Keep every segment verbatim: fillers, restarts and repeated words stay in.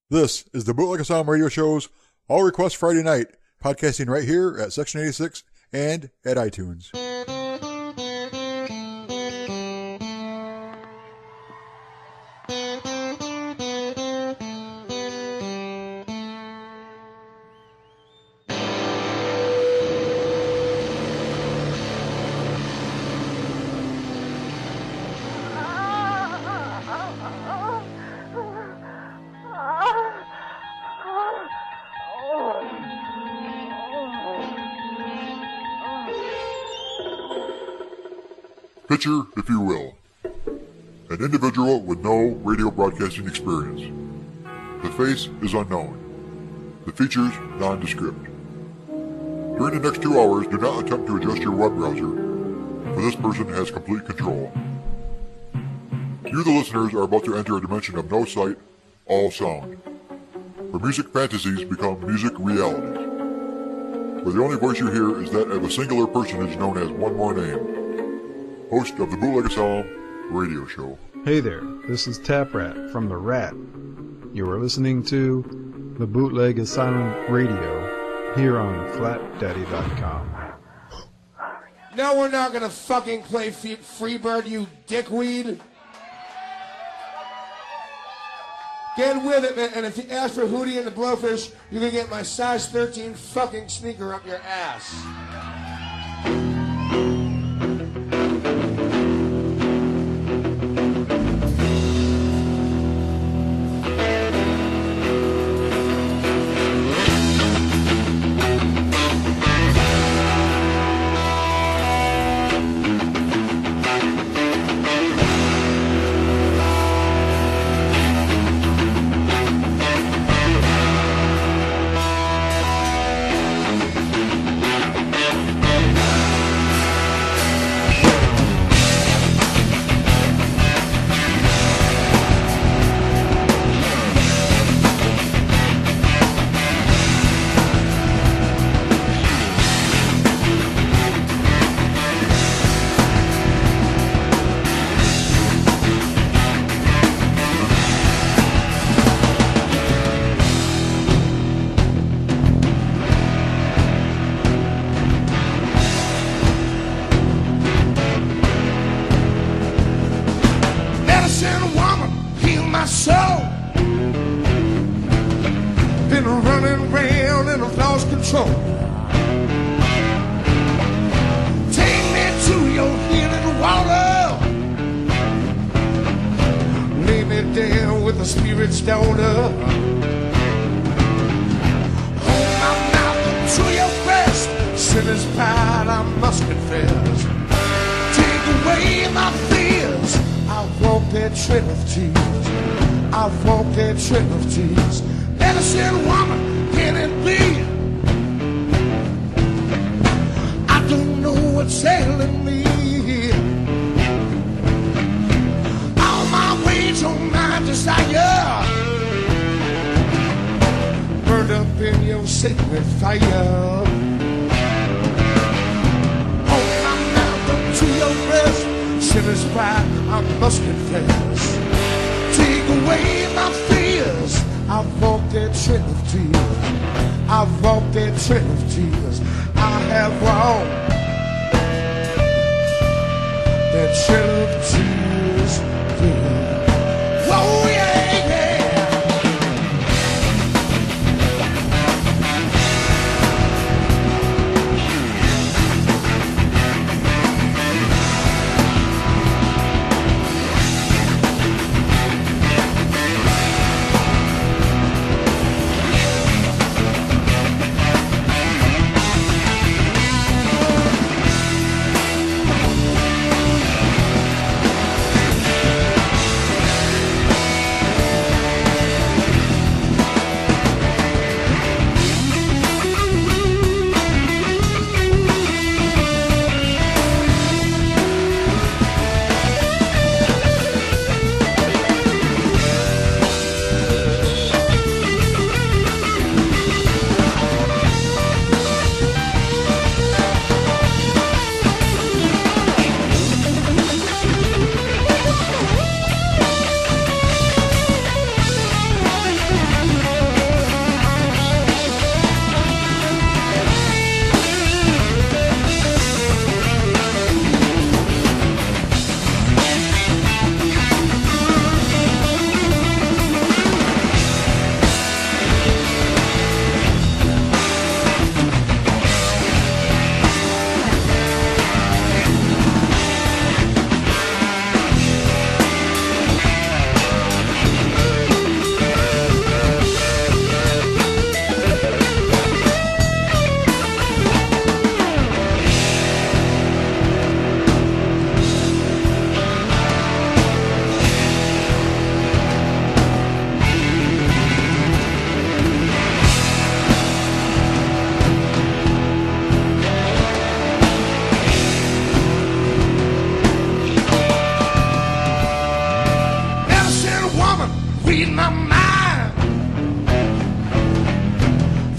This is the Bootleg Asylum Radio Show's All Requests Friday Night, podcasting right here at Section eighty-six and at iTunes. Picture, if you will, an individual with no radio broadcasting experience. The face is unknown. The features nondescript. During the next two hours, do not attempt to adjust your web browser, for this person has complete control. You, the listeners, are about to enter a dimension of no sight, all sound, where music fantasies become music realities, where the only voice you hear is that of a singular personage known as one more name. Host of the Bootleg Asylum Radio Show. Hey there, this is Tap Rat from The Rat. You are listening to the Bootleg Asylum Radio here on flat daddy dot com. No, we're not gonna fucking play Freebird, you dickweed. Get with it, man. And if you ask for Hootie and the Blowfish, you're gonna get my size thirteen fucking sneaker up your ass.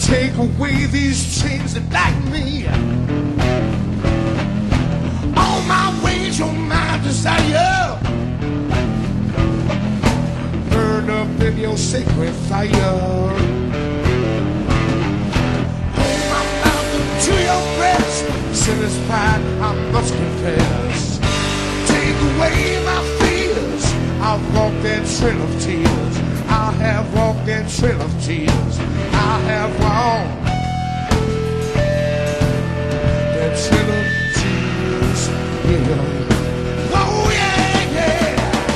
Take away these chains that bind me. On my way to my desire. Burn up in your sacred fire. Hold my mouth to your breast. Sinner's pride, I must confess. Take away my fears. I've walked that trail of tears. I have walked that trail of tears. I have walked that trail of tears. Yeah. Oh yeah, yeah.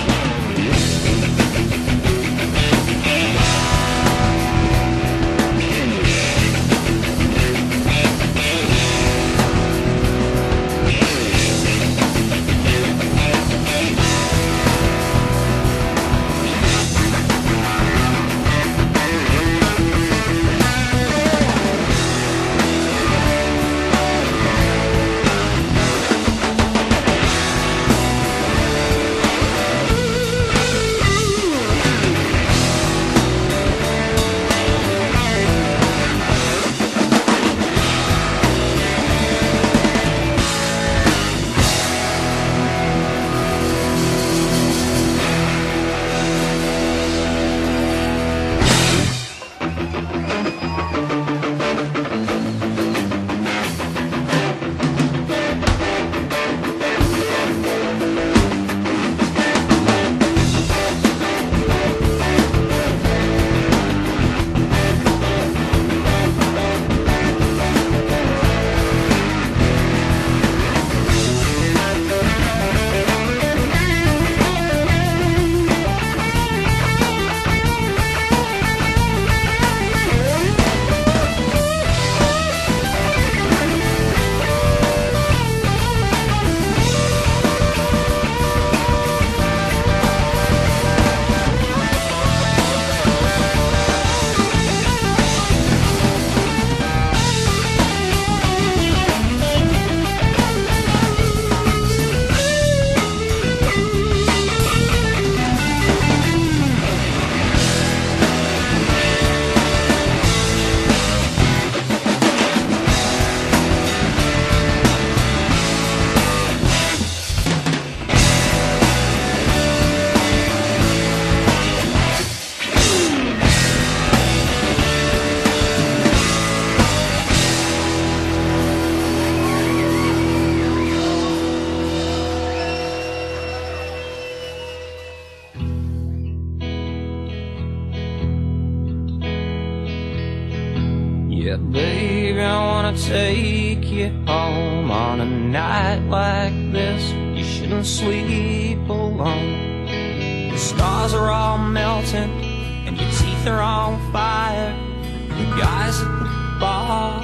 Yeah, baby, I wanna take you home on a night like this. You shouldn't sleep alone. The stars are all melting and your teeth are on fire. The guys at the bar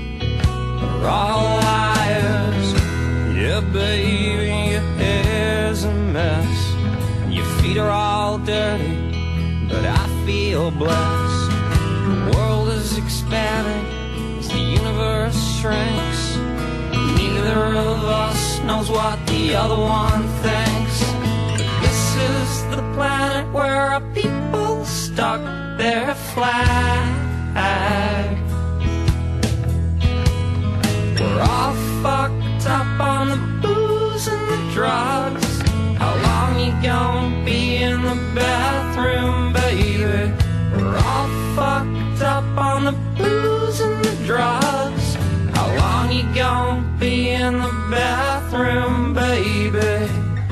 are all liars. Yeah, baby, your hair's a mess and your feet are all dirty, but I feel blessed. The world is expanding as the universe shrinks. Neither of us knows what the other one thinks. But this is the planet where our people stuck their flag. We're all fucked up on the booze and the drugs. How long you gonna be in the bathroom, baby? We're all fucked up on the booze and the drugs. How long you gonna be in the bathroom, baby?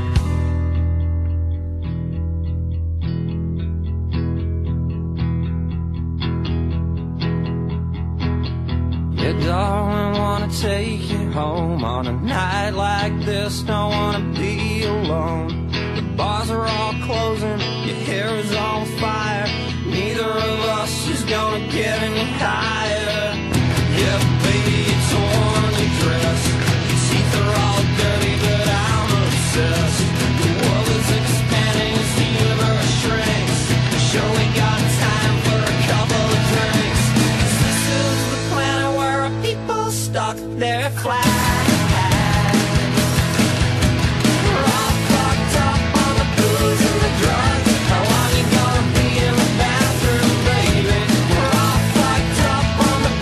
Yeah, darling, wanna take you home on a night like this. Don't wanna be alone. The bars are all closing, your hair is on fire. Neither of us is gonna get any higher. Yeah, baby, it's torn your dress. Your teeth are all dirty, but I'm obsessed. The world is expanding as the universe shrinks. Sure, we got time for a couple of drinks. 'Cause this is the planet where our people stuck their flag. How long you gonna be in the bathroom, baby? We're all fucked up on the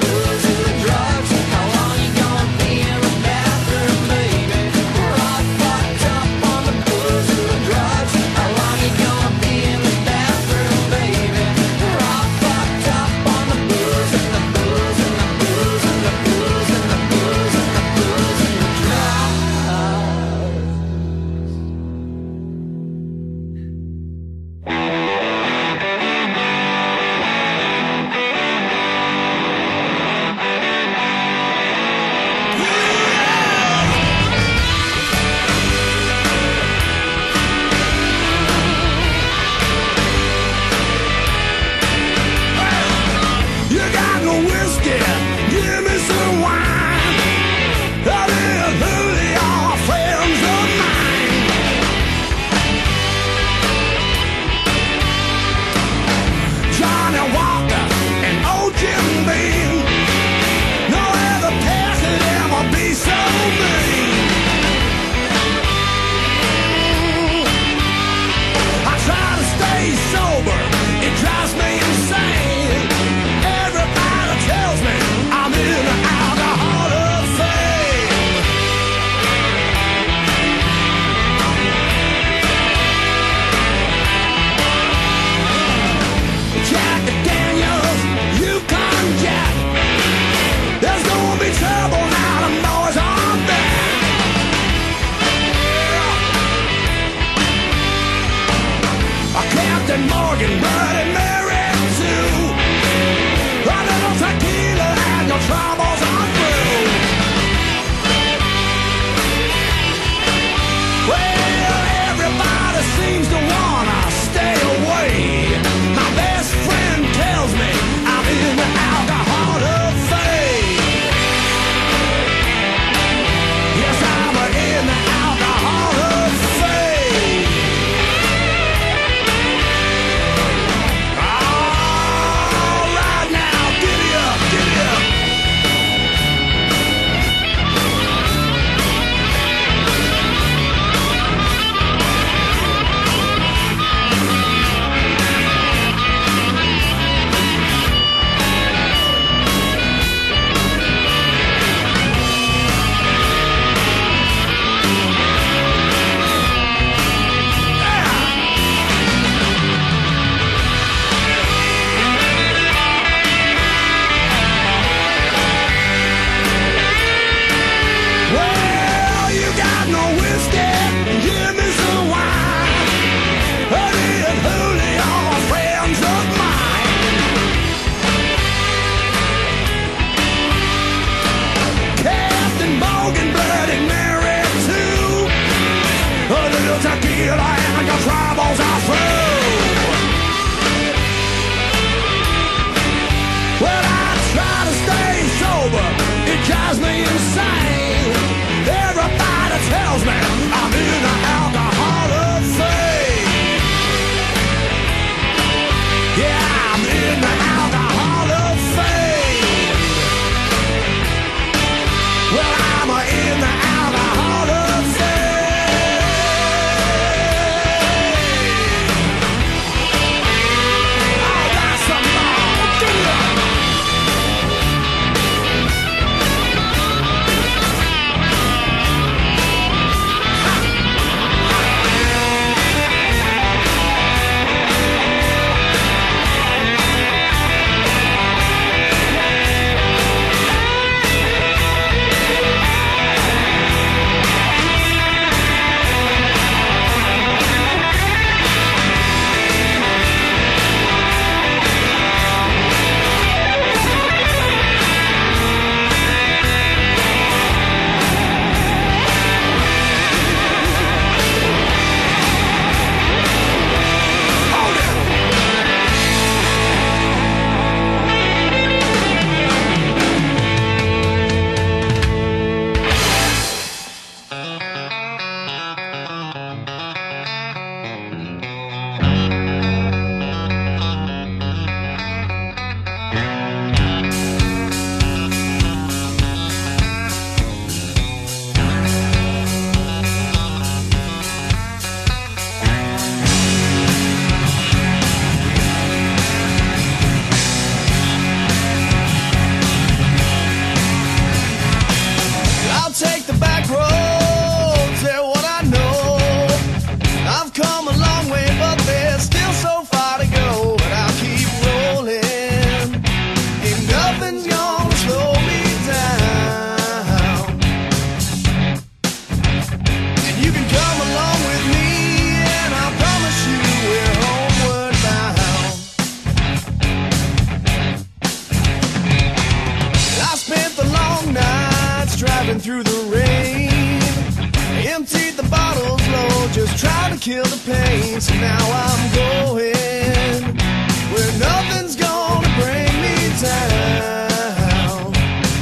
running through the rain. I emptied the bottles low, just trying to kill the pain. So now I'm going where nothing's gonna bring me down.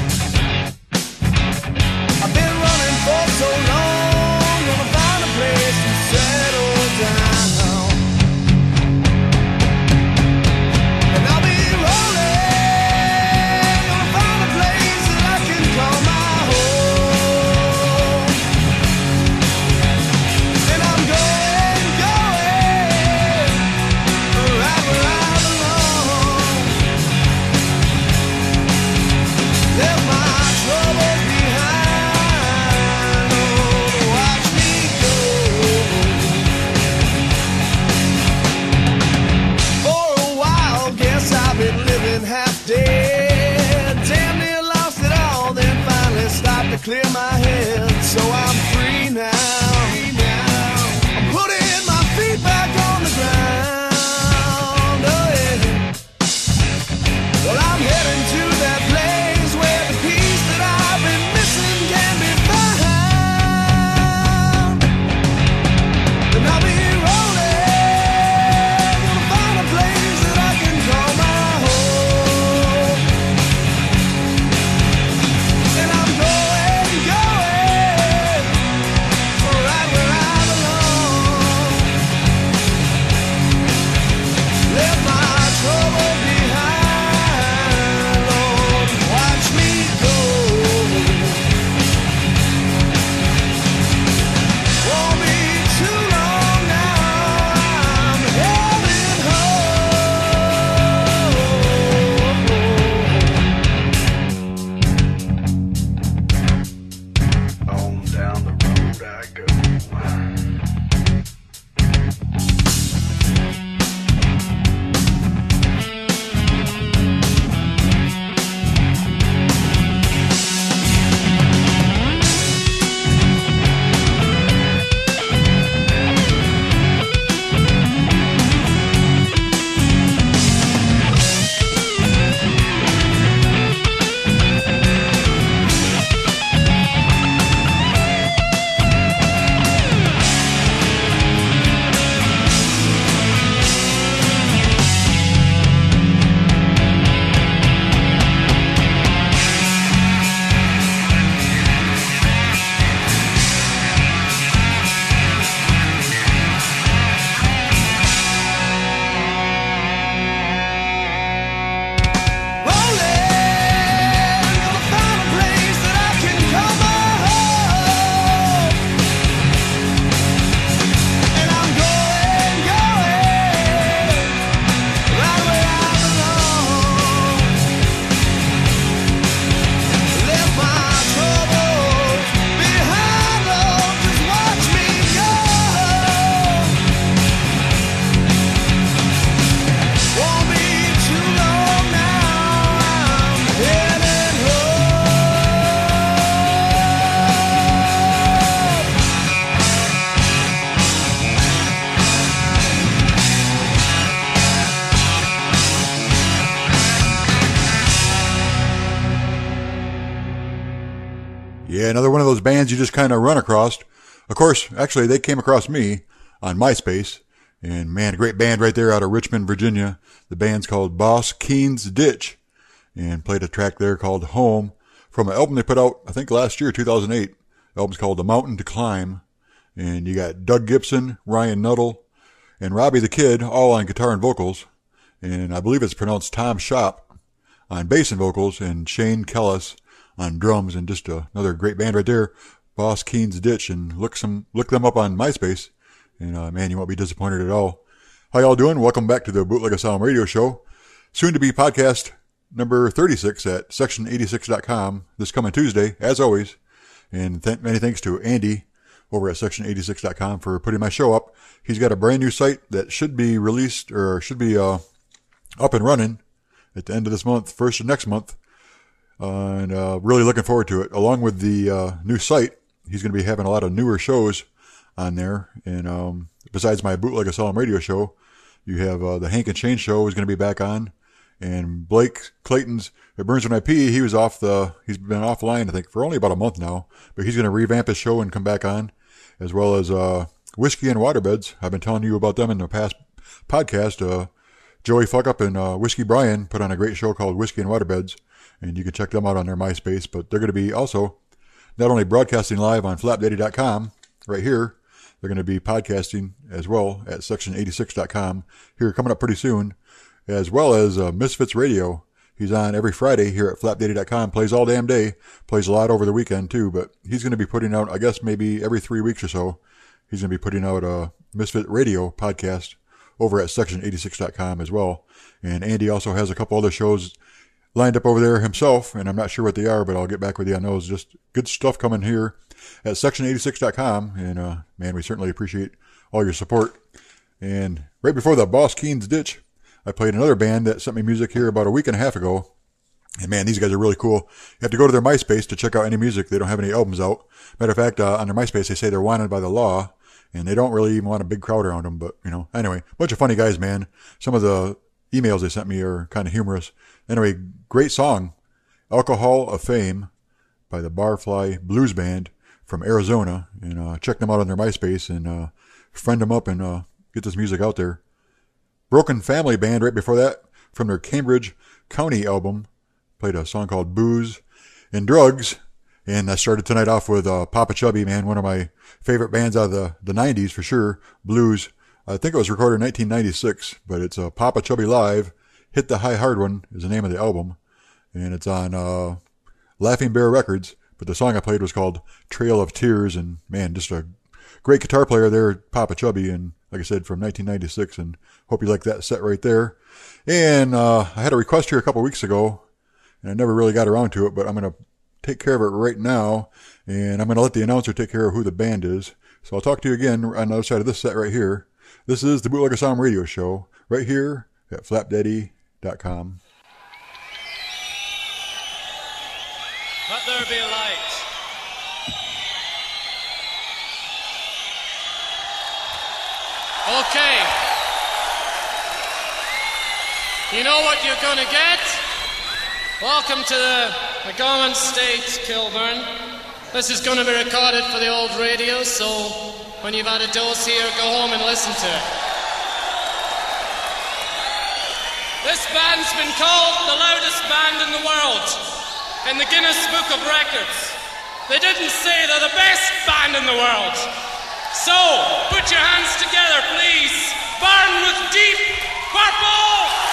I've been running for so long, gonna find a place to settle down. And I'll be rolling, gonna find a place that I can call my home. And I'm going, going, right where I belong. Left my troubles behind, oh, watch me go. For a while, guess I've been living half dead. Damn near lost it all, then finally stopped to clear my head. So I'm free now. I'm putting my feet back on the ground. Oh yeah. Well, I'm heading to that place where the peace that I've been missing can be found. And I'll be rolling, gonna find a place that I can call my home. And I'm going, going, right where I belong. Left my trouble behind, Lord, watch me go. Won't be too long now, I'm heading home. On down the road I go. Rolling, gonna find a place that I can call my home. And I'm going, going, right where I belong. Left my troubles behind, Lord, just watch me go. Won't be too long now, I'm heading Yeah, another one of those bands you just kind of run across. Of course, actually, they came across me on MySpace. And man, a great band right there out of Richmond, Virginia. The band's called Boss Keen's Ditch. And played a track there called Home from an album they put out, I think last year, two thousand eight. The album's called The Mountain to Climb. And you got Doug Gibson, Ryan Nuttall, and Robbie the Kid, all on guitar and vocals. And I believe it's pronounced Tom Shop on bass and vocals, and Shane Kellis on drums, and just uh, another great band right there, Boss Keen's Ditch. And look some look them up on MySpace, and uh, man, you won't be disappointed at all. How y'all doing? Welcome back to the Bootleg Asylum Radio Show, soon to be podcast number thirty-six at section eighty-six dot com this coming Tuesday, as always. And th- many thanks to Andy over at section eighty-six dot com for putting my show up. He's got a brand new site that should be released, or should be uh, up and running at the end of this month, first of next month. Uh, and uh, really looking forward to it. Along with the uh, new site, he's going to be having a lot of newer shows on there. And um, besides my Bootleg Asylum Radio Show, you have uh, the Hank and Shane Show is going to be back on. And Blake Clayton's at Burns When I Pee, he was off the, he's been offline, I think, for only about a month now, but he's going to revamp his show and come back on, as well as, uh, Whiskey and Waterbeds. I've been telling you about them in the past podcast. Uh, Joey Fuckup and, uh, Whiskey Brian put on a great show called Whiskey and Waterbeds, and you can check them out on their MySpace, but they're going to be also not only broadcasting live on flap daddy dot com right here, they're going to be podcasting as well at section eighty-six dot com here coming up pretty soon, as well as uh, Misfits Radio. He's on every Friday here at flap daddy dot com, plays all damn day, plays a lot over the weekend too, but he's going to be putting out, I guess maybe every three weeks or so, he's going to be putting out a Misfit Radio podcast over at section eighty-six dot com as well. And Andy also has a couple other shows lined up over there himself, and I'm not sure what they are, but I'll get back with you on those. Just good stuff coming here at section eighty-six dot com, and uh, man, we certainly appreciate all your support. And right before the Boss Keen's Ditch, I played another band that sent me music here about a week and a half ago. And man, these guys are really cool. You have to go to their MySpace to check out any music. They don't have any albums out. Matter of fact, uh, on their MySpace, they say they're wanted by the law, and they don't really even want a big crowd around them. But, you know, anyway, bunch of funny guys, man. Some of the emails they sent me are kind of humorous. Anyway, great song, Alcohol of Fame by the Barfly Blues Band from Arizona. And uh, check them out on their MySpace and uh, friend them up and uh, get this music out there. Broken Family Band right before that from their Cambridge County album. Played a song called Booze and Drugs. And I started tonight off with uh, Papa Chubby, man, one of my favorite bands out of the, the nineties for sure. Blues. I think it was recorded in nineteen ninety-six, but it's uh, Papa Chubby Live. Hit the High Hard One is the name of the album. And it's on uh, Laughing Bear Records. But the song I played was called Trail of Tears. And man, just a great guitar player there, Papa Chubby. And like I said, from nineteen ninety-six. And hope you like that set right there. And uh, I had a request here a couple weeks ago. And I never really got around to it, but I'm going to take care of it right now. And I'm going to let the announcer take care of who the band is. So I'll talk to you again on the other side of this set right here. This is the Bootleg Asylum Radio Show right here at flap daddy dot com. Let there be a light. Okay. You know what you're going to get? Welcome to the McGowan State, Kilburn. This is going to be recorded for the old radio, so when you've had a dose here, go home and listen to it. This band's been called the loudest band in the world in the Guinness Book of Records. They didn't say they're the best band in the world. So, put your hands together, please. Burn with Deep Purple!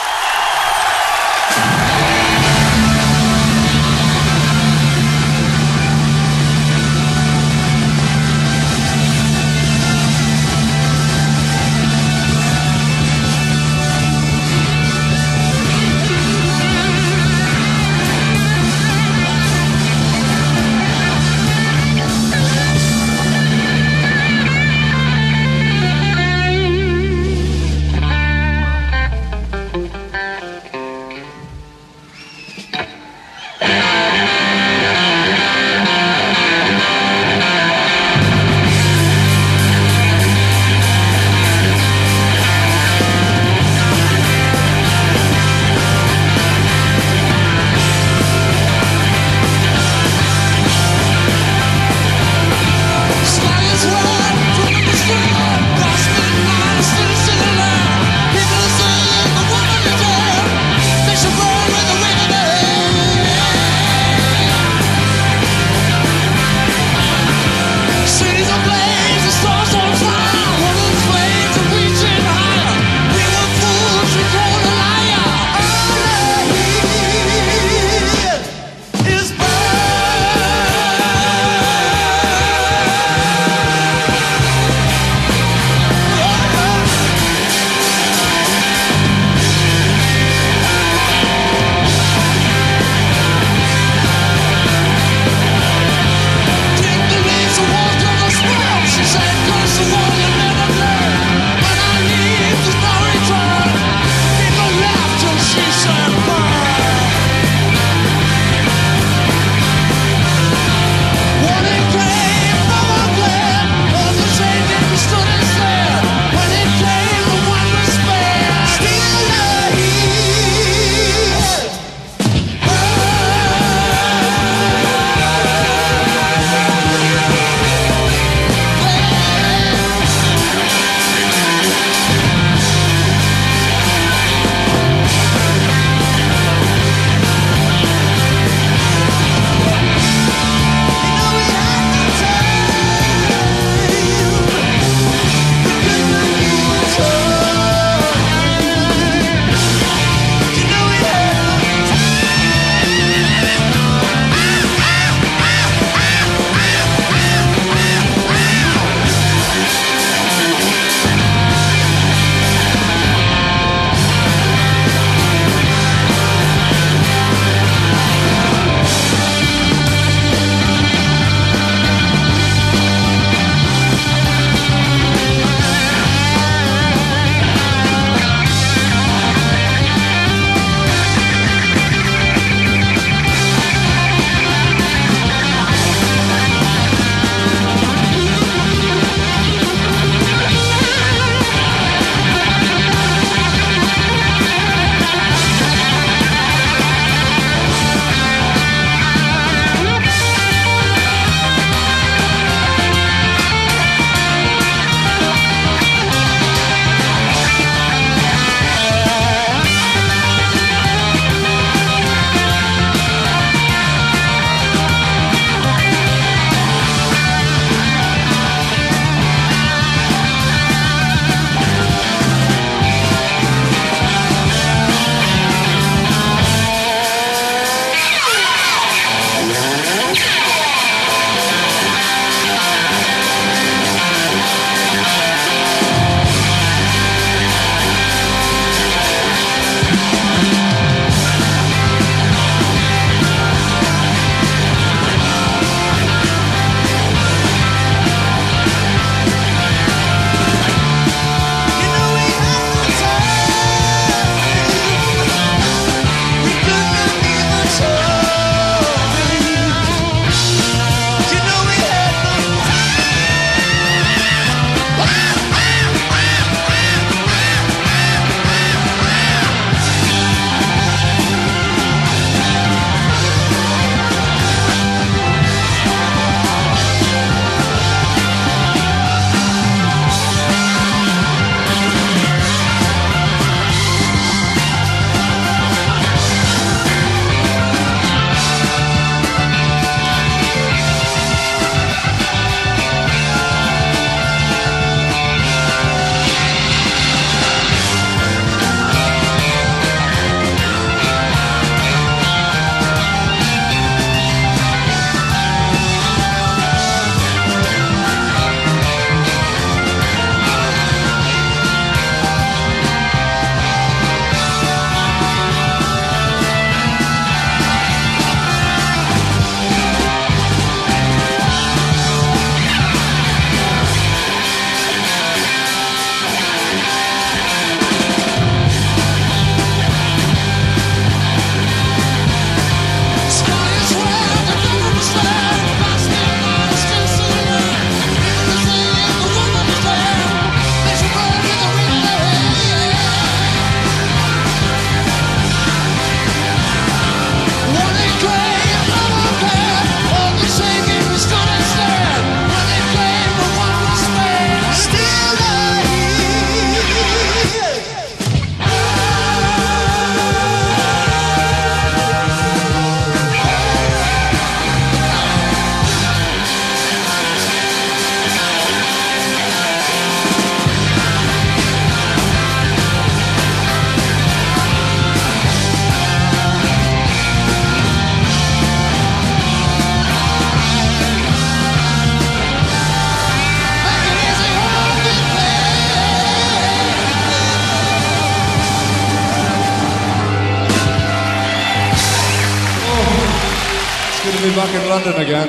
Good to be back in London again.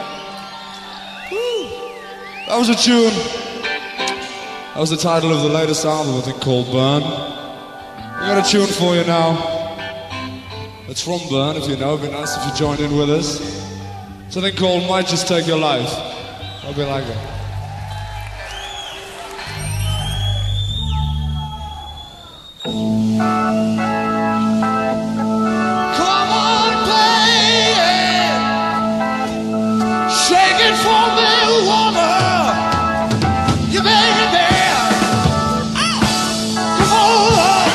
Woo. That was a tune. That was the title of the latest album, I think, called Burn. We got a tune for you now. It's from Burn, if you know. It'd be nice if you joined in with us. Something called Might Just Take Your Life. Hope you like it. Come on, baby, shake it for me, woman. You make it there. Come on.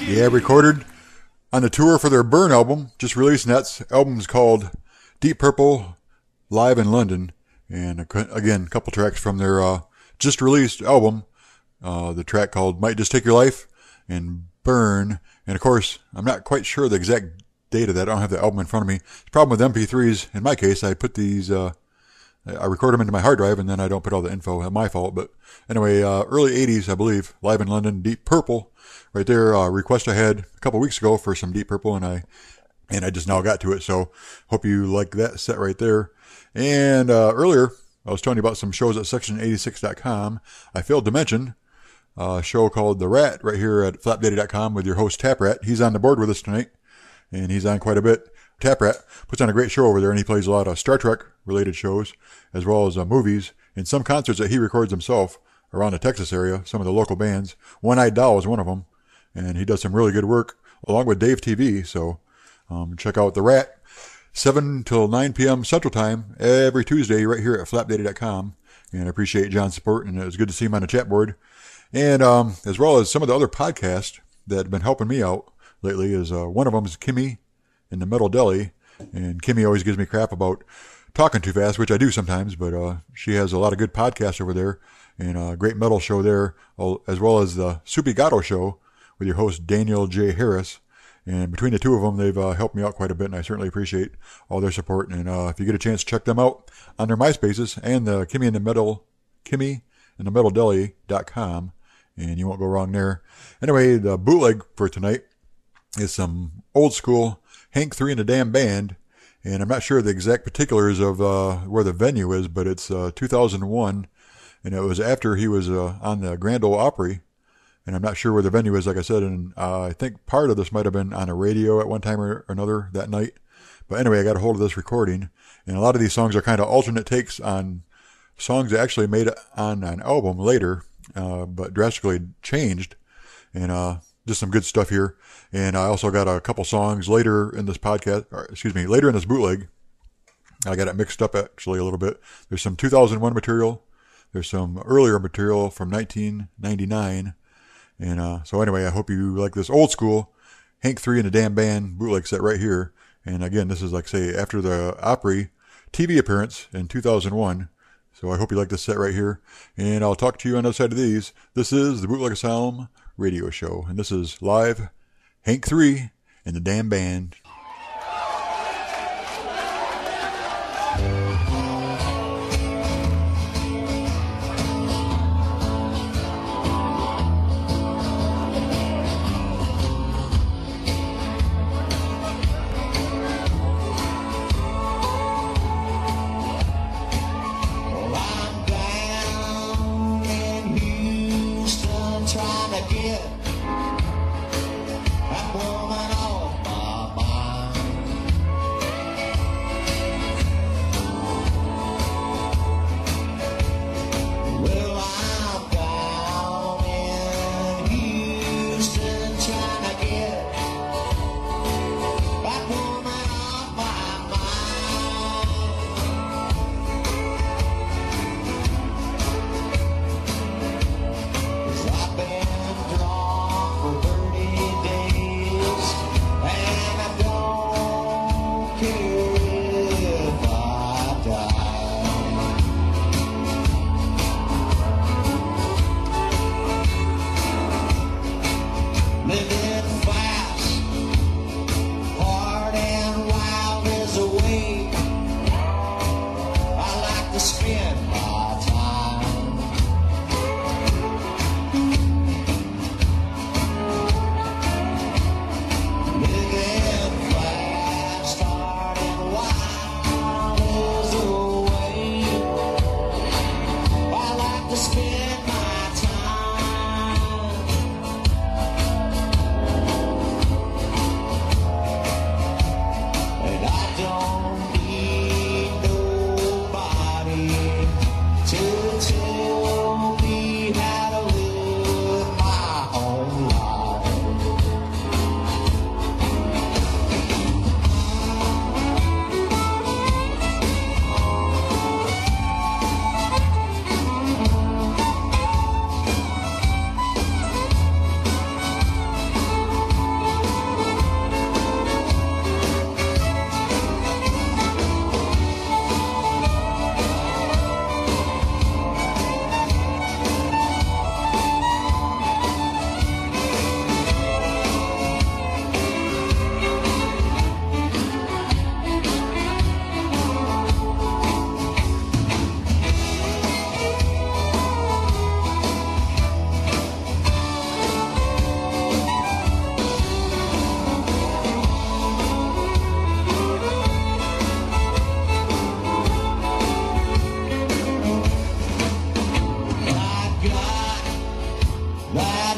Yeah, recorded on the tour for their Burn album, just released, and that album's called Deep Purple Live in London. And again, a couple tracks from their uh, just released album, uh, the track called Might Just Take Your Life and Burn. And of course, I'm not quite sure the exact date of that. I don't have the album in front of me. The problem with M P threes, in my case, I put these, uh, I record them into my hard drive and then I don't put all the info. My fault. But anyway, uh, early eighties, I believe, Live in London, Deep Purple. Right there, uh, request I had a couple weeks ago for some Deep Purple, and I, and I just now got to it. So hope you like that set right there. And, uh, earlier I was telling you about some shows at section eighty-six dot com. I failed to mention a show called The Rat right here at flap daddy dot com with your host Tap Rat. He's on the board with us tonight, and he's on quite a bit. Tap Rat puts on a great show over there, and he plays a lot of Star Trek related shows as well as uh, movies and some concerts that he records himself around the Texas area, some of the local bands. One Eyed Doll is one of them. And he does some really good work along with Dave T V. So, um, check out The Rat, seven till nine p.m. Central Time every Tuesday right here at flap daddy dot com. And I appreciate John's support, and it was good to see him on the chat board. And, um, as well as some of the other podcasts that have been helping me out lately is, uh, one of them is Kimmy in the Metal Deli. And Kimmy always gives me crap about talking too fast, which I do sometimes, but, uh, she has a lot of good podcasts over there and a great metal show there, as well as the Soupy Gatto show with your host Daniel J. Harris. And between the two of them, they've uh, helped me out quite a bit, and I certainly appreciate all their support. And uh, if you get a chance, check them out on their MySpaces and the Kimmy in the Metal, Kimmy in the Metal Deli dot com, and you won't go wrong there. Anyway, the bootleg for tonight is some old school Hank three and the Damn Band, and I'm not sure the exact particulars of uh, where the venue is, but it's uh, two thousand one, and it was after he was uh, on the Grand Ole Opry. And I'm not sure where the venue is, like I said, and uh, I think part of this might have been on a radio at one time or another that night. But anyway, I got a hold of this recording, and a lot of these songs are kind of alternate takes on songs that actually made it on an album later, uh, but drastically changed, and uh, just some good stuff here. And I also got a couple songs later in this podcast, or excuse me, later in this bootleg. I got it mixed up actually a little bit. There's some two thousand one material. There's some earlier material from nineteen ninety-nine. And, uh, so anyway, I hope you like this old school Hank three and the Damn Band bootleg set right here. And again, this is like, say, after the Opry T V appearance in two thousand one. So I hope you like this set right here. And I'll talk to you on the other side of these. This is the Bootleg Asylum radio show. And this is live Hank three and the Damn Band. Trying to get that woman off my mind.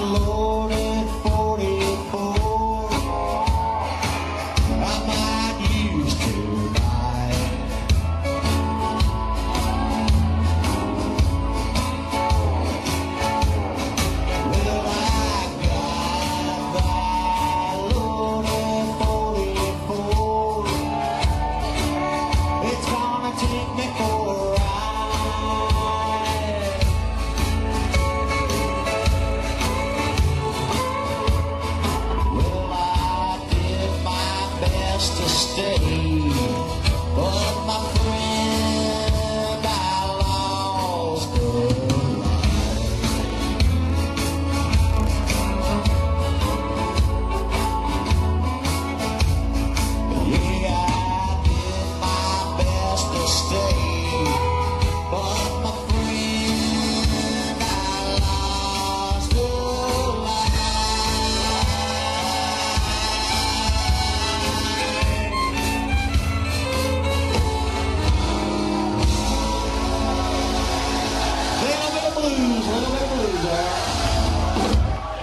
loaded forty-four. I might use tonight. Well, I got that loaded forty-four. It's gonna take me for a ride. Well, I did my best to stay, but my friend, I lost the light. Yeah, I did my best to stay, but my friend, I lost the light. Little bit of blues, little bit of blues there.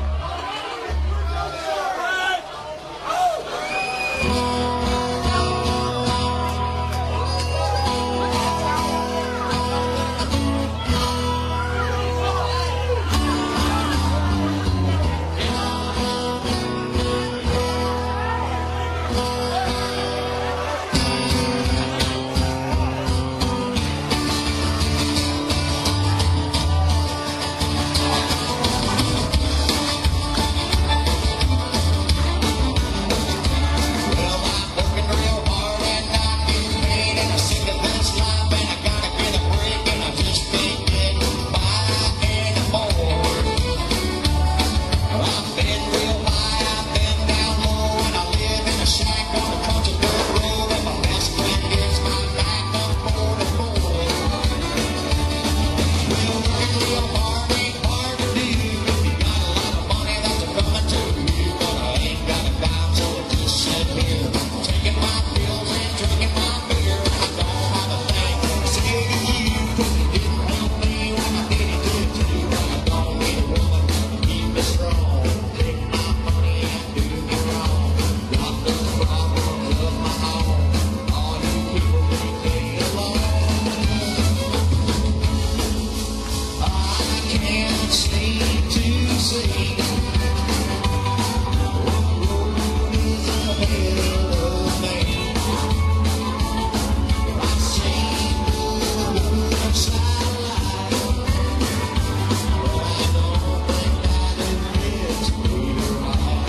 Well, I'm working real hard and not getting paid, and I'm sick of this life, and I gotta get a break, and I just can't get by anymore. I've been real high, I've been down low, and I live in a shack on a country dirt road, and my best friend gets my back up forty-four. Well, working real hard ain't hard to do. If you got a lot of money, that's a coming to you, but I ain't got a dime, so I just sit here, taking my pills and drinking my beer. I don't have a thing to say to you, 'cause you didn't help me when I needed you to. I don't need a woman to keep me strong. Take my money and do me wrong. Got no problem of my own. All you people leave me alone. I can't seem to see what road is ahead of me. I see the moon satellite, but I don't think that it fits me right.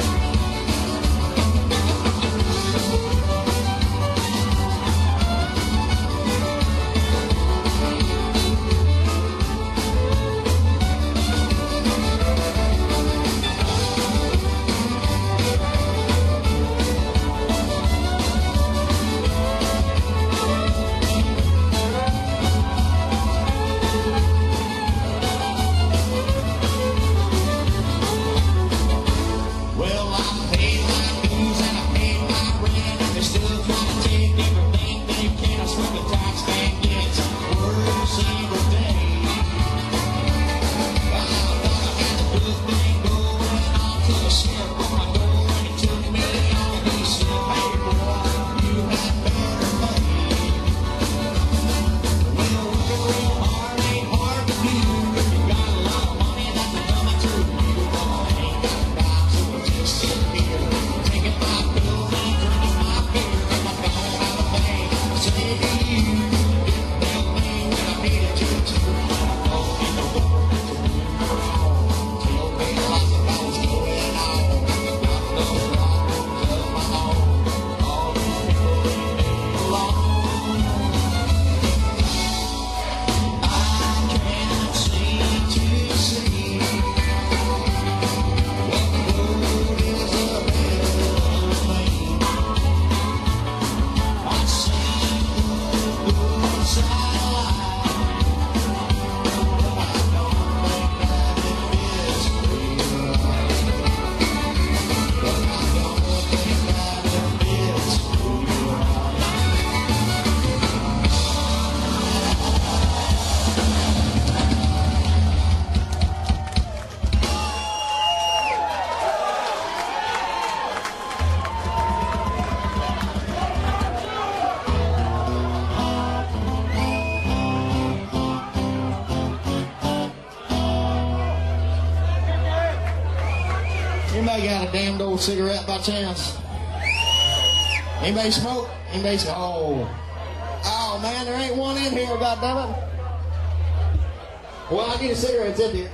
Anybody got a damned old cigarette by chance? Anybody smoke? Anybody smoke? Oh. Oh, man, there ain't one in here, goddammit. Well, I need a cigarette, it's in here.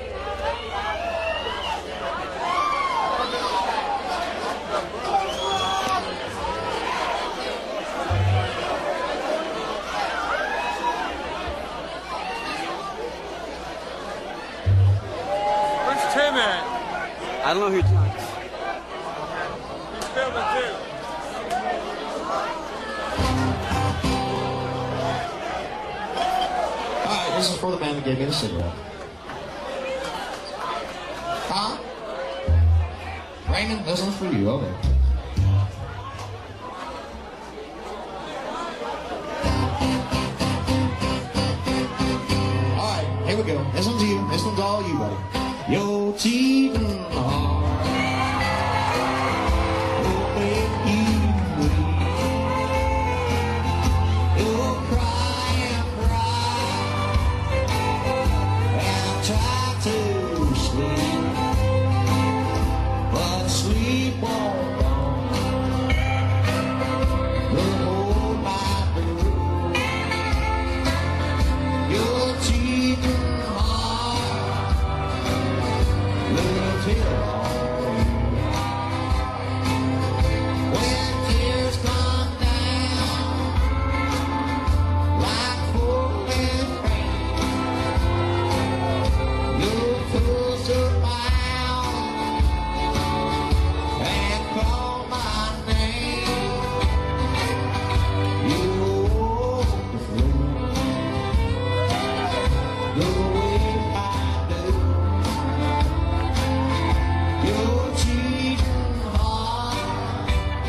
Where's Tim at? I don't know who you're talking. He's filming too. Alright, this is for the man that gave me the cigarette. Huh? Raymond, this one's for you, okay. Alright, here we go. This one's you. This one's all you, buddy. You're cheating hard. You'll make you bleed. You'll cry and cry and try to sleep, but sleep won't come. The whole night through. You're cheating hard. Little tear on. When tears come down like falling rain, you'll toss around and call my name. You walk the floor the way I do. You're cheating hard.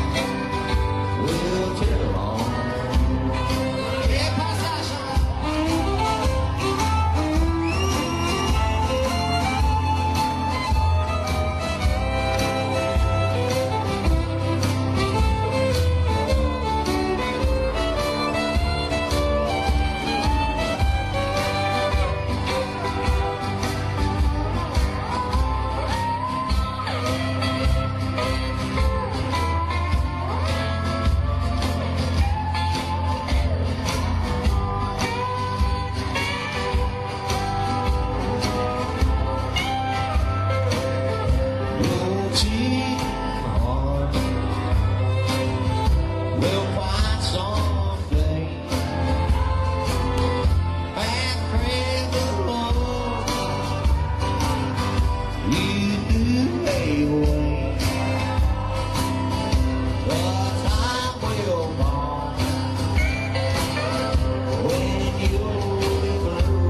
We'll tell on. Yeah, pass that shot. You're cheating hard. We'll find someday and pray the Lord you do a way. The time will come when you'll be blue.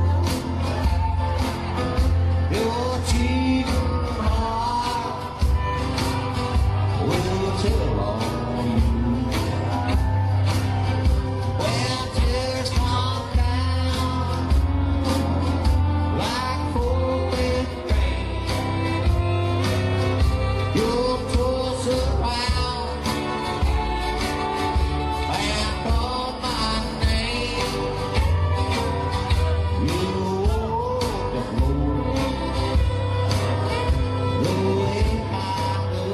You're cheating hard. We'll tell on you. When tears come down like falling rain, you'll toss around and call my name. You walk the floor the way I do.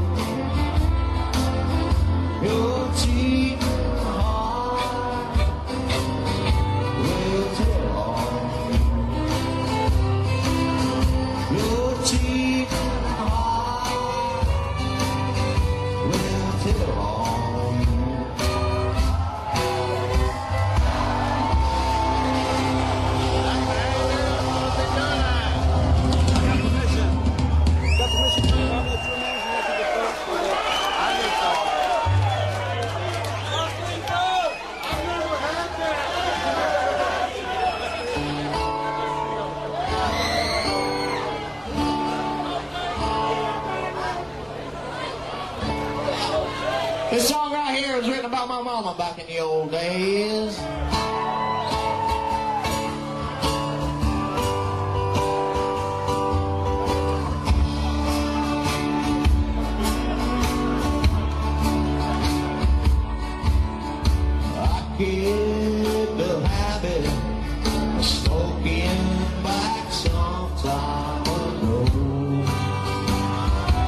You're cheating hard. We'll tell on you. You're cheating hard. We'll tell on you. This song right here was written about my mama back in the old days. I get the habit of smoking back some time ago.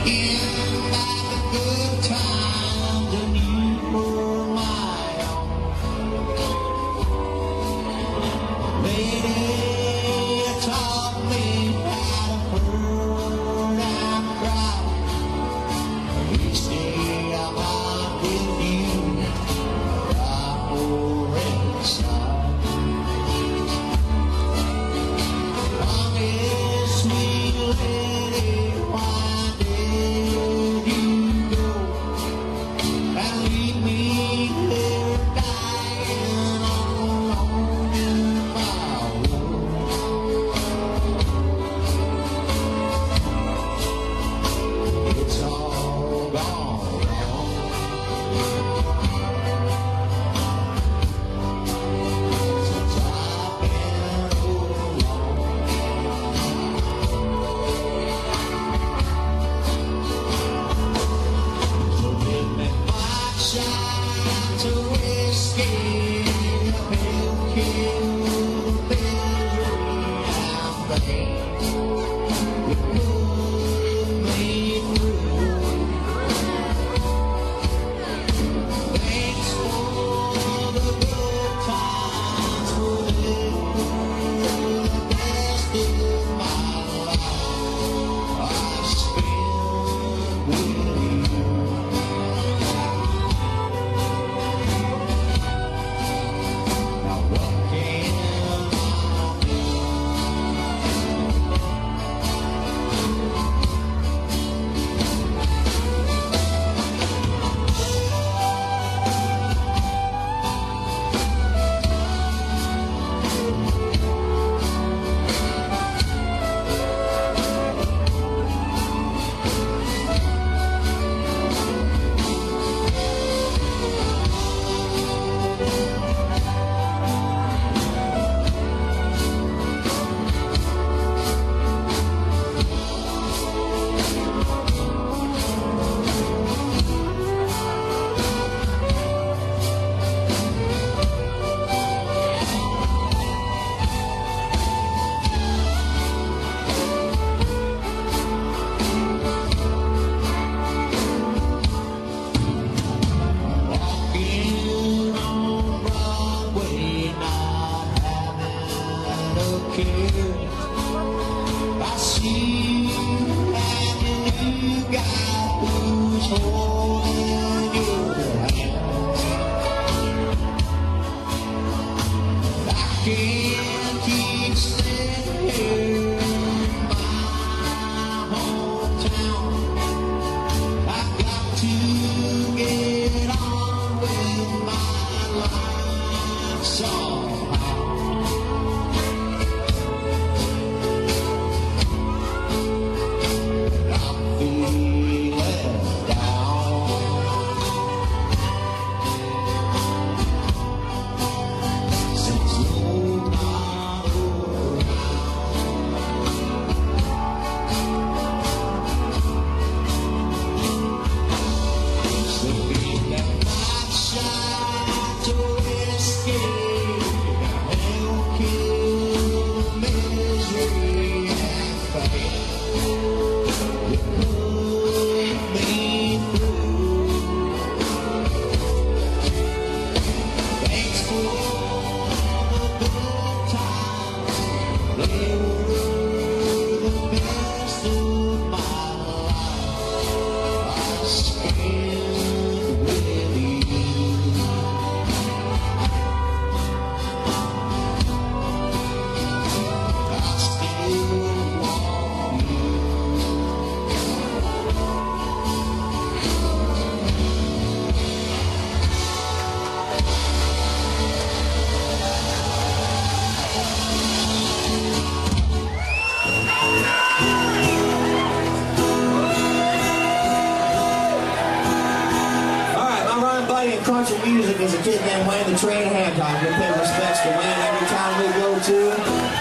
Country music as a kid named Wayne the Train Hancock. We pay respects to Wayne every time we go to.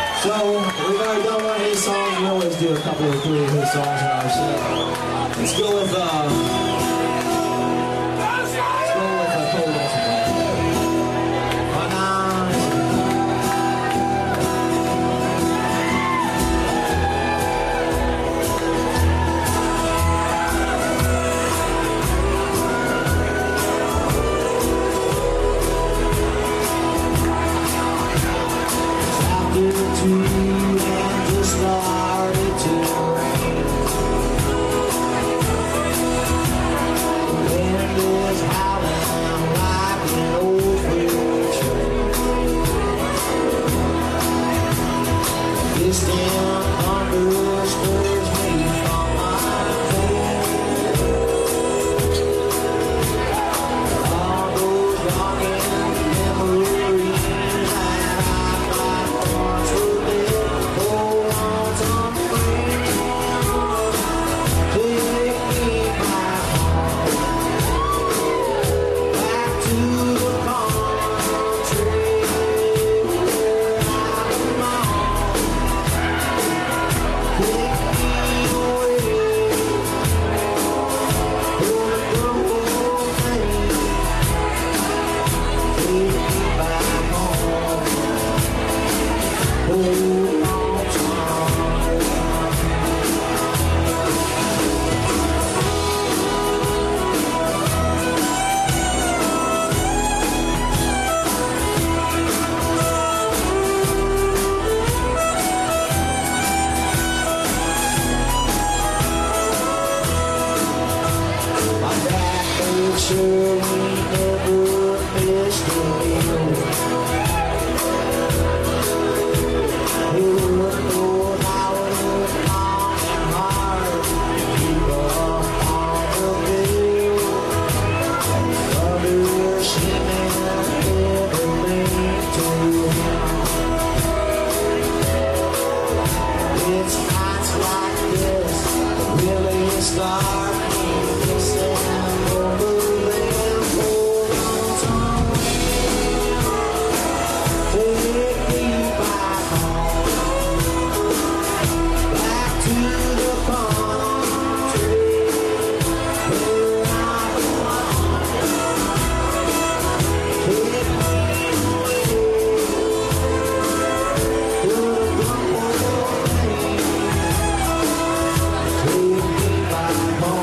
So we've already done one of his songs. We always do a couple or three of his songs in our set. Let's go with uh let's go with uh, Cold Western. sure we never missed a meal. Who would know how it was long and hard to keep up on the bill? Others giving everything to him. It's nights like this that really start me kissing over them. Hold on to me, take me back home, back to the country where I belong. Take me away to the Gulf of Maine. Take me back home.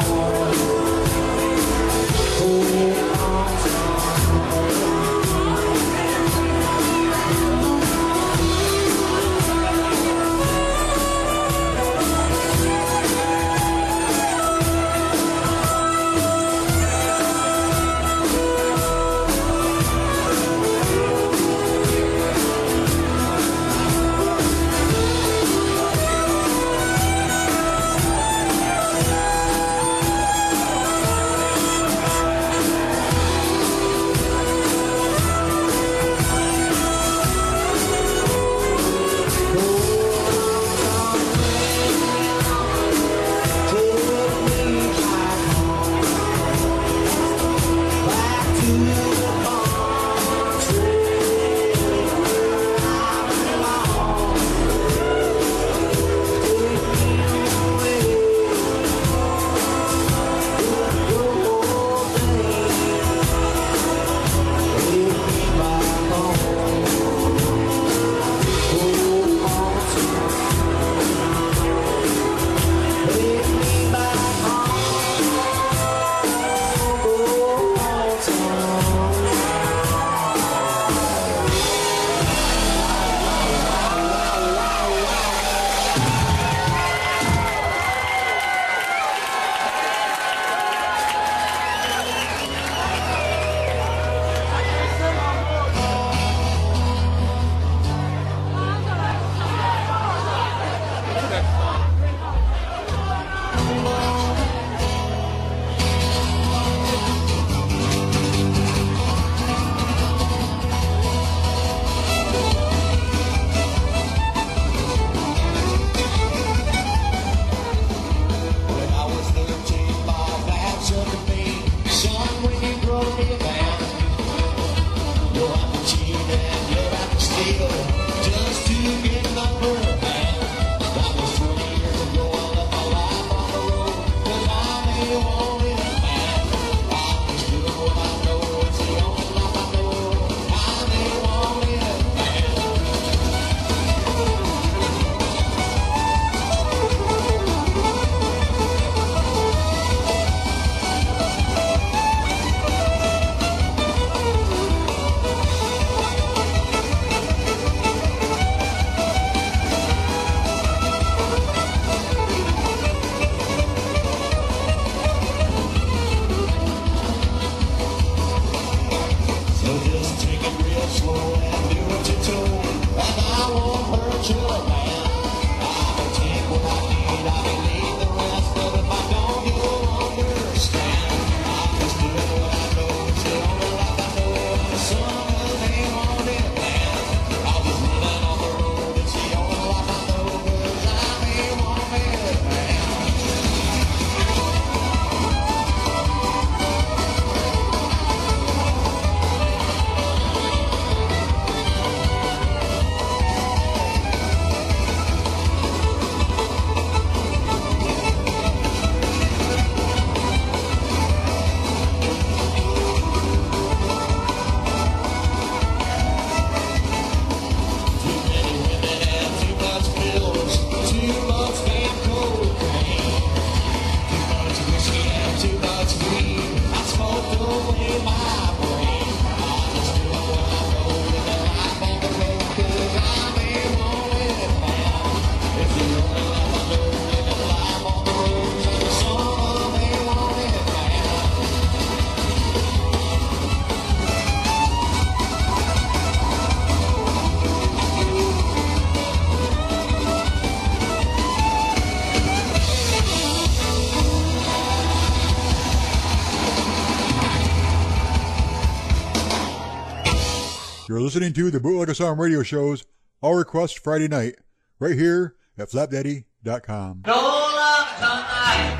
You're listening to the Bootleg Asylum radio shows, All Requests Friday night, right here at flap daddy dot com. No love tonight.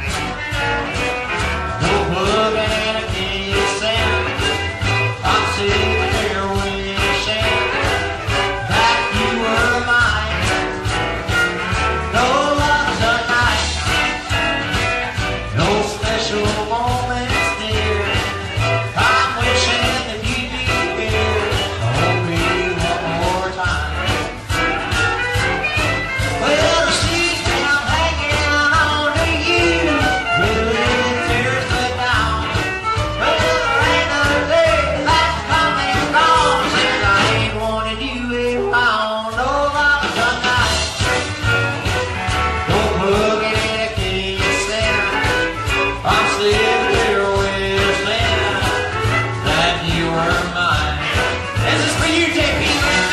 No bug and a kiss and I'm sitting here wishing that you were mine. No love tonight. No special moments, dear. I'm wishing that you'd be here to hold me one more time. Well, the sheets I'm hanging on to you, really tears me down. Well, there ain't another day that's come and gone since I ain't wanted you around. No love tonight, no hugging and a kissing. I'm sitting here wishing that you were mine. This is for you, J P.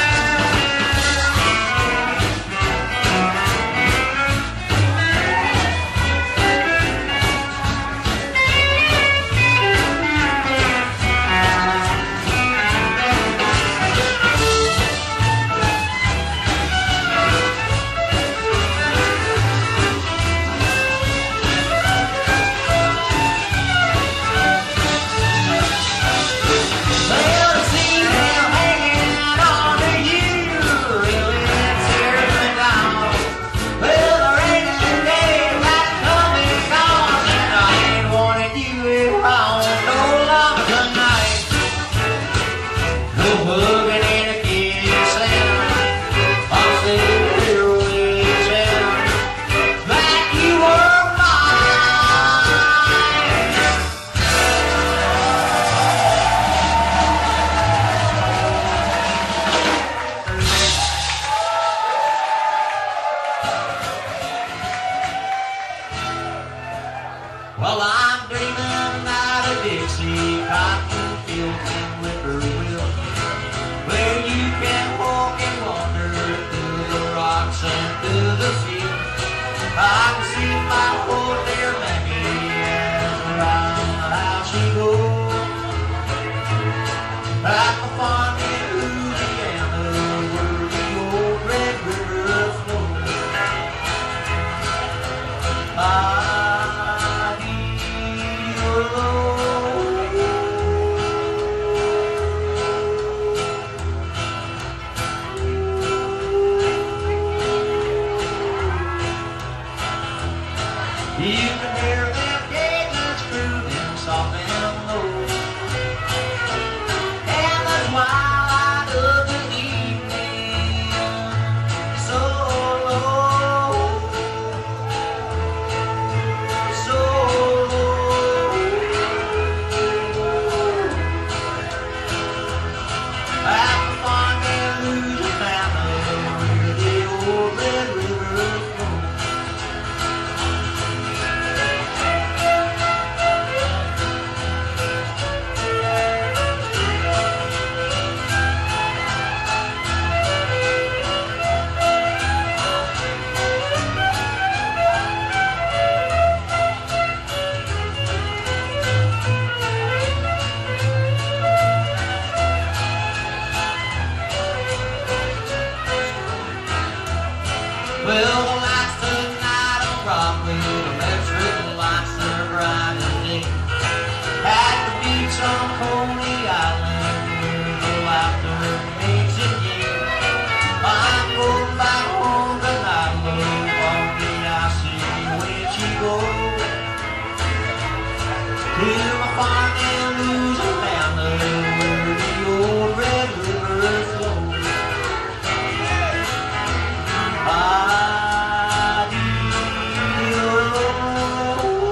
Well, the seas I'm hanging on to you, really tears me down. Well, there ain't a day that's come and gone since I ain't wanted you around. No love tonight, no hugging and a kissing. I'm sitting here wishing that you were mine. Well, I'm dreaming about a Dixie cotton fields and whippoorwill, where you can walk and wander through the rocks and through the sea. I can see my poor dear Maggie as around the house she goes. At the farm in Louisiana, where the old Red River flows. I need your love. You can hear them cages grooving soft and low. And the twilight of the evening so low, so low. At the farm in Louisiana, where the old Red River flows. Well, the lights tonight on Broadway, the electric lights are bright as day. At the beach on Coney Island, where the laughter makes it gay. I'm going back home tonight, love, only I see when she goes. To my farm in Louisiana, where the old Red River flows. I need your love.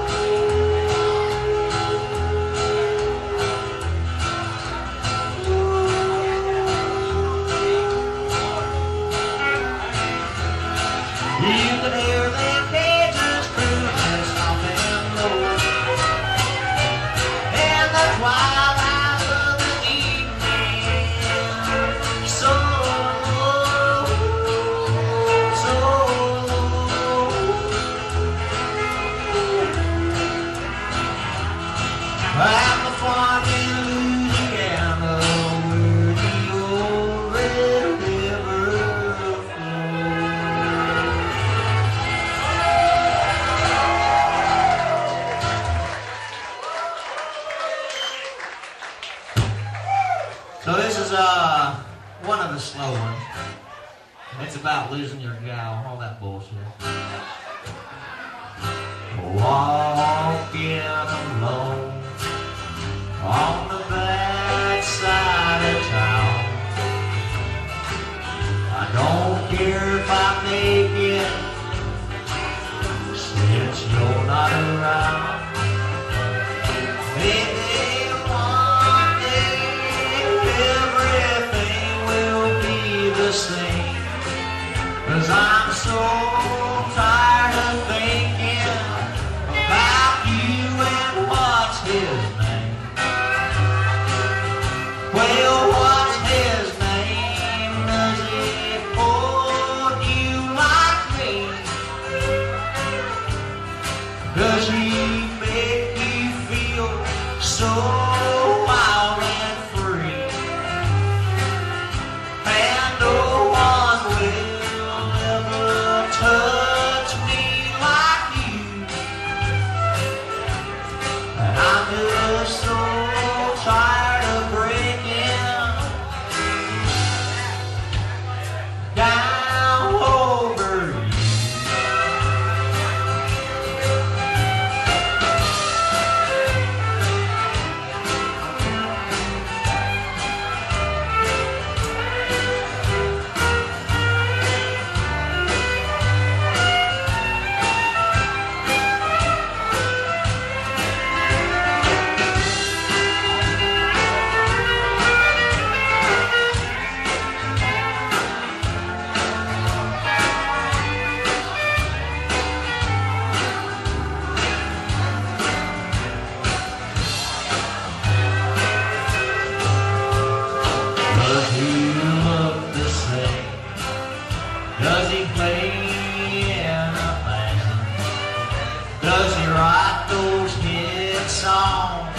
You can hear them cages cruising soft and low. And the twilight one of the slow ones. It's about losing your gal, all that bullshit. Walking alone on the bad side of town. I don't care if I make it since you're not around. Maybe one day everything will be the same. 'Cause I'm so tired of thinking about you and what's his name. Well, what's his name? Does he hold you like me? Does he make you feel so wild and free? And no one will ever touch me like you. And I'm just so tired of breaking down over you. Does he look the same? Does he play in a band? Does he write those hit songs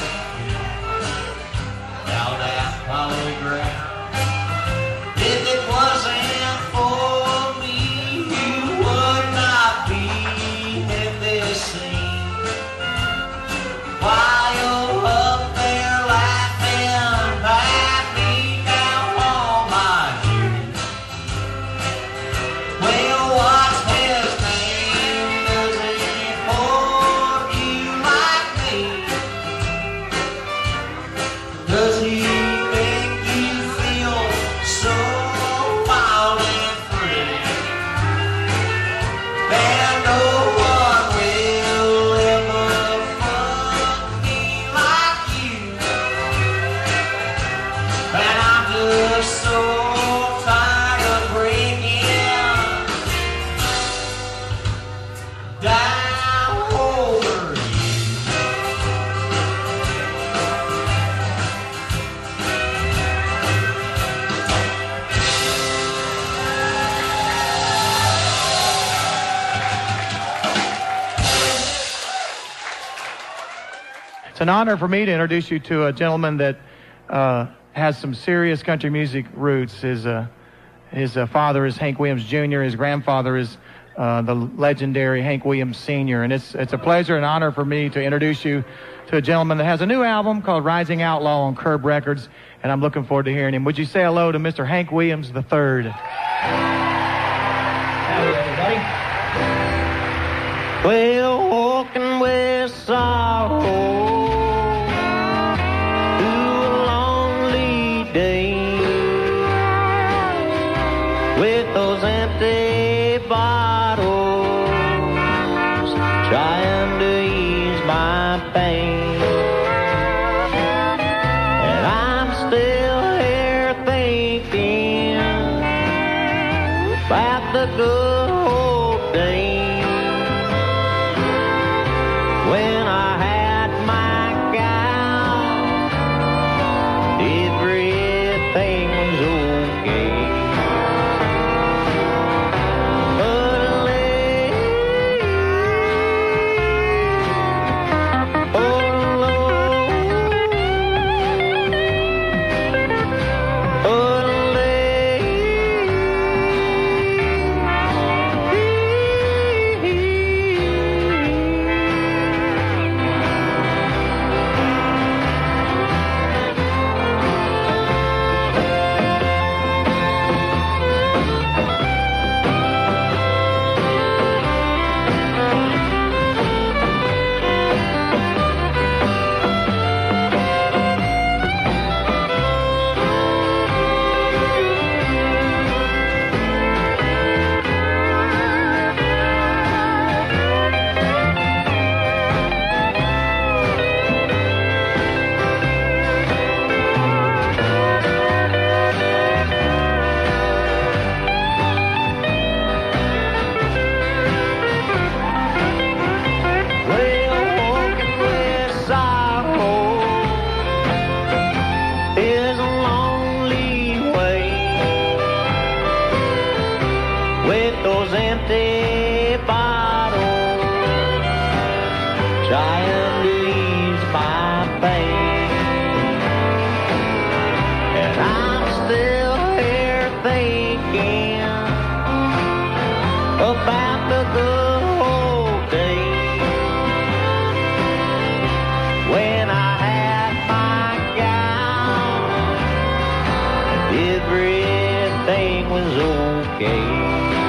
down that polygram? If it wasn't for me, you would not be in this scene. While you're up there laughing at me now on my dues. Well, what's his name? Does he hold you like me? Does he make you feel so wild and free? And no one will ever fuck me like you. And I'm just so tired of breaking down over you. It's an honor for me to introduce you to a gentleman that uh, has some serious country music roots. His uh, his uh, father is Hank Williams Junior His grandfather is uh, the legendary Hank Williams Senior And it's it's a pleasure and honor for me to introduce you to a gentleman that has a new album called Rising Outlaw on Curb Records, and I'm looking forward to hearing him. Would you say hello to Mister Hank Williams the third? Hello, everybody. Well, walking with sorrow through a lonely day, with those empty bottles trying to ease my pain. And I'm still here thinking about the good old days when I had my gal, everything was okay. But late, oh Lord, oh late. trying to ease my pain. And I'm still here thinking about the good old days when I had my gown and everything was okay.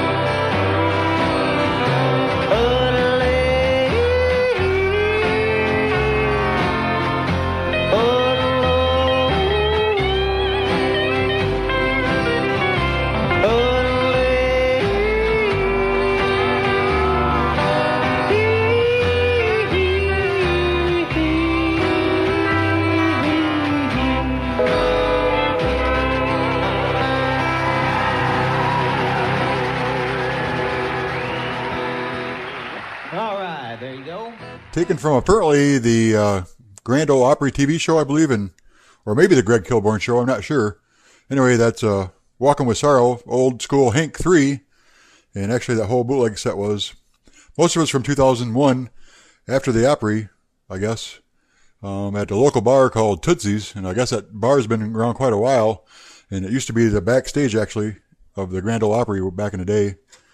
Taken from apparently the uh, Grand Ole Opry T V show, I believe, and or maybe the Greg Kilborn show, I'm not sure. Anyway, that's uh, Walking with Sorrow, old school Hank three, and actually that whole bootleg set was, most of it's from two thousand one, after the Opry, I guess, um, at the local bar called Tootsie's, and I guess that bar's been around quite a while, and it used to be the backstage, actually, of the Grand Ole Opry back in the day,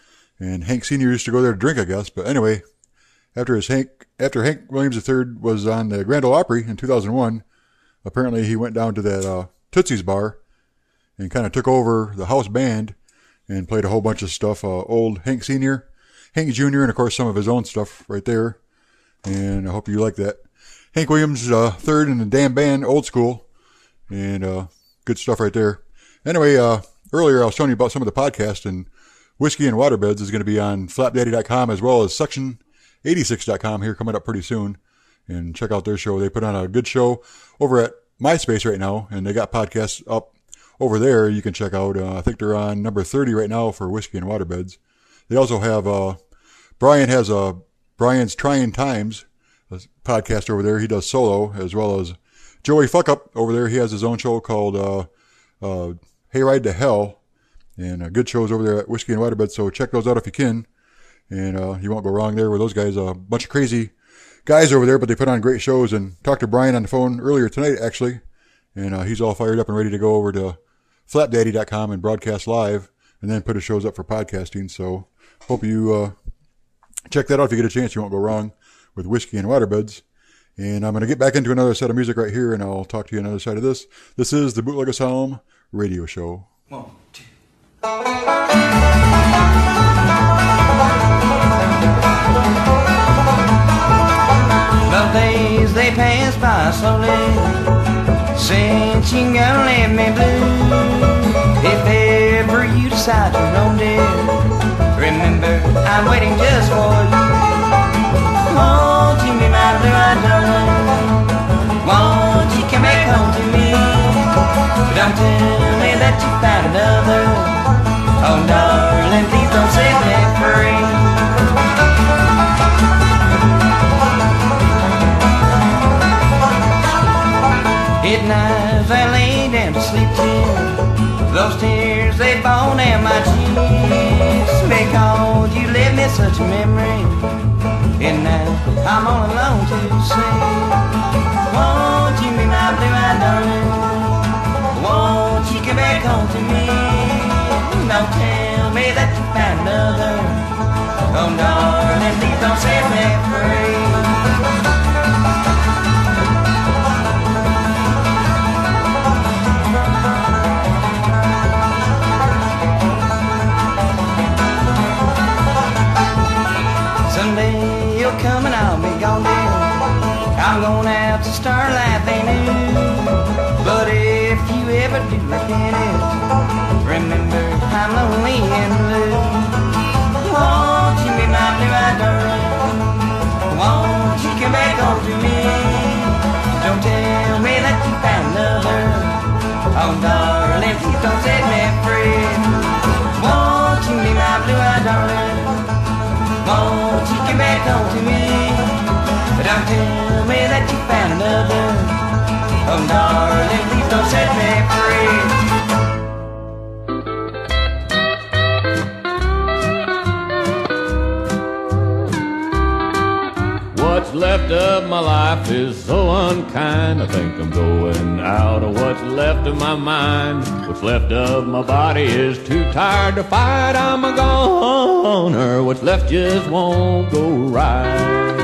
and Hank Senior used to go there to drink, I guess, but anyway, After his Hank, after Hank Williams the third was on the Grand Ole Opry in two thousand one, apparently he went down to that uh, Tootsie's bar and kind of took over the house band and played a whole bunch of stuff. Uh, old Hank Senior, Hank Junior, and of course some of his own stuff right there. And I hope you like that. Hank Williams uh, third in the damn band, old school, and uh, good stuff right there. Anyway, uh, earlier I was telling you about some of the podcasts, and Whiskey and Waterbeds is going to be on flap daddy dot com as well as Section eighty-six dot com here coming up pretty soon, and check out their show. They put on a good show over at MySpace right now, and they got podcasts up over there you can check out. Uh, I think they're on number thirty right now for Whiskey and Waterbeds. They also have, uh, Brian has a, Brian's Trying Times a podcast over there. He does solo, as well as Joey Fuckup over there. He has his own show called, uh, uh, Hayride to Hell, and uh, good shows over there at Whiskey and Waterbeds, so check those out if you can. And uh, you won't go wrong there with those guys. A bunch of crazy guys over there, but they put on great shows. And talked to Brian on the phone earlier tonight, actually. And uh, he's all fired up and ready to go over to flap daddy dot com and broadcast live, and then put his shows up for podcasting. So hope you uh, check that out if you get a chance. You won't go wrong with Whiskey and Waterbeds. And I'm going to get back into another set of music right here, and I'll talk to you on the other side of this. This is the Bootleg Asylum radio show. One, two. The days they pass by slowly, since you gonna let me blue. If ever you decide to roam, dear, remember I'm waiting just for you. Won't you be my blue-eyed darling? Won't you come back home to me? Don't tell me that you found another. Oh darling, please don't set me free. At night I lay down to sleep till those tears they fall down my cheeks, because you left me such a memory, and now I'm all alone to say, won't you be my blue-eyed darling? Won't you come back home to me? Don't tell me that you found another. Oh darling, please don't set me free. Someday you'll come and I'll be gone, dear. I'm gonna have to start life anew. But if you ever do repent it, remember I'm lonely and blue. Won't you be my blue-eyed darling? Won't you come back home to me? Don't tell me that you found another. Oh darling, please don't set me free. Won't you be my blue-eyed darling? Won't you come back home to me? Don't tell me that you found another. Oh darling, please don't set me free. What what's left of my life is so unkind. I think I'm going out of what's left of my mind. What's left of my body is too tired to fight. I'm a goner. What's left just won't go right.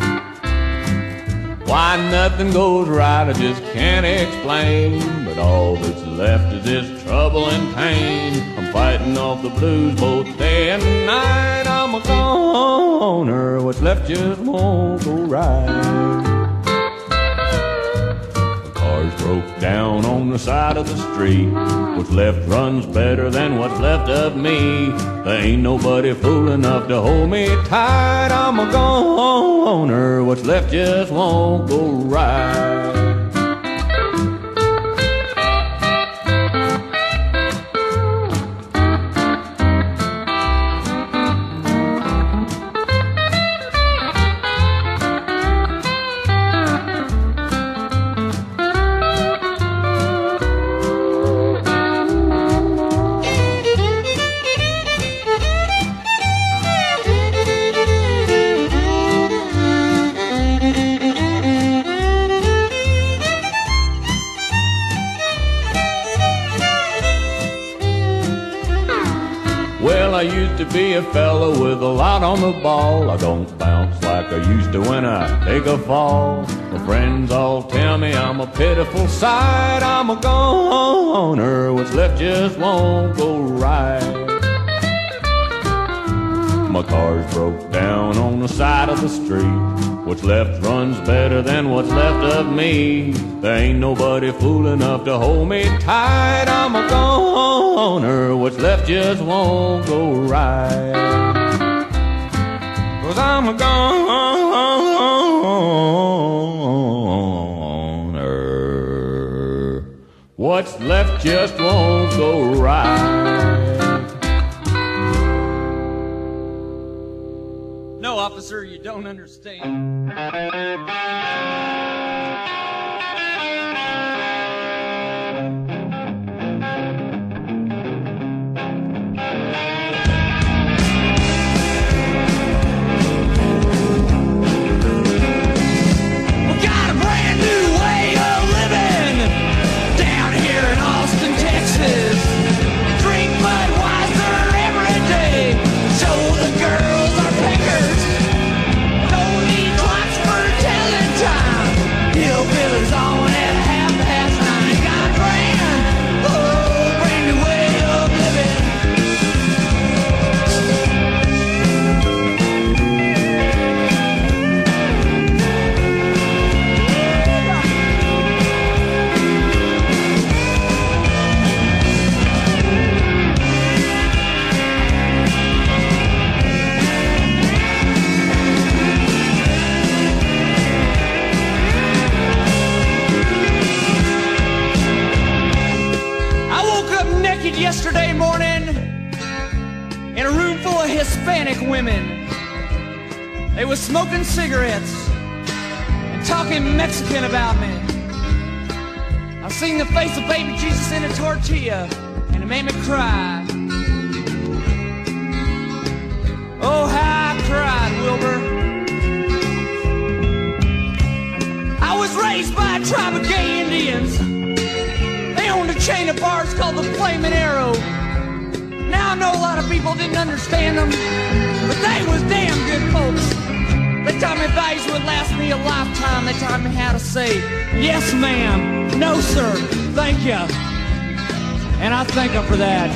Why nothing goes right I just can't explain, but all that's left is this trouble and pain. I'm fighting off the blues both day and night. I'm a goner, what's left just won't go right. The car's broke down on the side of the street. What's left runs better than what's left of me. There ain't nobody fool enough to hold me tight. I'm a goner, what's left just won't go right. I used to be a fella with a lot on the ball. I don't bounce like I used to when I take a fall. My friends all tell me I'm a pitiful sight. I'm a goner, what's left just won't go right. My car's broke down on the side of the street. What's left runs better than what's left of me. There ain't nobody fool enough to hold me tight. I'm a goner, what's left just won't go right. 'Cause I'm a goner, what's left just won't go right. No, officer, you don't understand. Yesterday morning, in a room full of Hispanic women, they was smoking cigarettes and talking Mexican about me. I seen the face of baby Jesus in a tortilla, and it made me cry. Oh, how I cried, Wilbur. I was raised by a tribe of gay Indians. They owned a chain of bars called the Flamin' Arrow. Now I know a lot of people didn't understand them, but they was damn good folks. They taught me values would last me a lifetime. They taught me how to say, yes ma'am, no sir, thank you. And I thank them for that.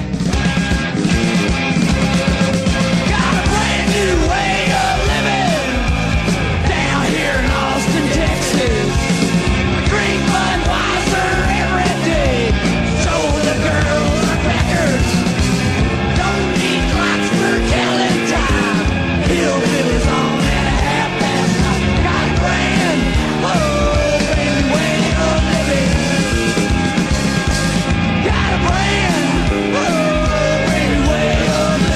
Got a brand new way of living down here in Austin, Texas. Drink Budweiser every day. Show the girls the peckers. Don't need clocks for telling time. Hillbillies on at a half past nine. Got a brand, oh, baby, way of living. Got a brand, oh, baby, way of living.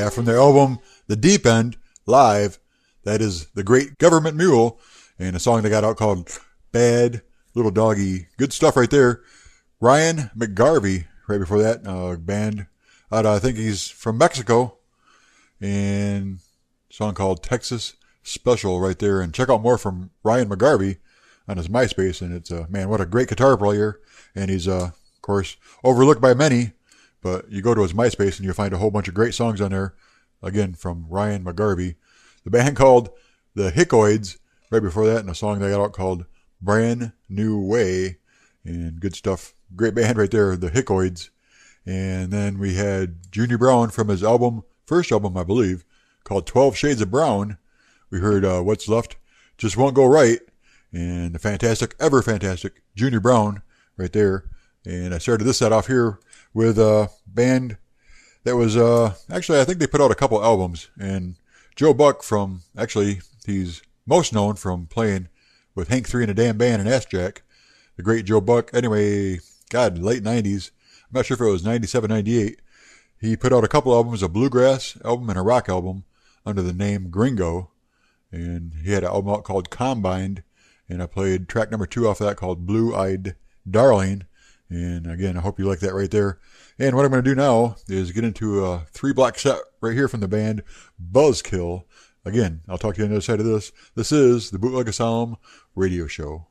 Yeah, from their album The Deep End, live, that is The Great Government Mule, and a song they got out called Bad Little Doggy. Good stuff right there. Ryan McGarvey, right before that, uh, band out of, I think he's from Mexico, and a song called Texas Special right there. And check out more from Ryan McGarvey on his MySpace, and it's, uh, man, what a great guitar player, and he's, uh, of course, overlooked by many, but you go to his MySpace and you'll find a whole bunch of great songs on there, again, from Ryan McGarvey. The band called The Hickoids, right before that, and a song they got out called Brand New Way, and good stuff. Great band right there, The Hickoids. And then we had Junior Brown from his album, first album, I believe, called twelve Shades of Brown. We heard uh, What's Left Just Won't Go Right, and the fantastic, ever fantastic Junior Brown right there. And I started this set off here with a band that was, uh, actually, I think they put out a couple albums. And Joe Buck from, actually, he's most known from playing with Hank three and a Damn Band and Ass Jack. The great Joe Buck. Anyway, God, late nineties. I'm not sure if it was ninety-seven, ninety-eight. He put out a couple albums, a bluegrass album and a rock album under the name Gringo. And he had an album out called Combined. And I played track number two off of that called Blue Eyed Darling. And again, I hope you like that right there. And what I'm going to do now is get into a three block set right here from the band Buzzkill. Again, I'll talk to you on the other side of this. This is the Bootleg Asylum radio show.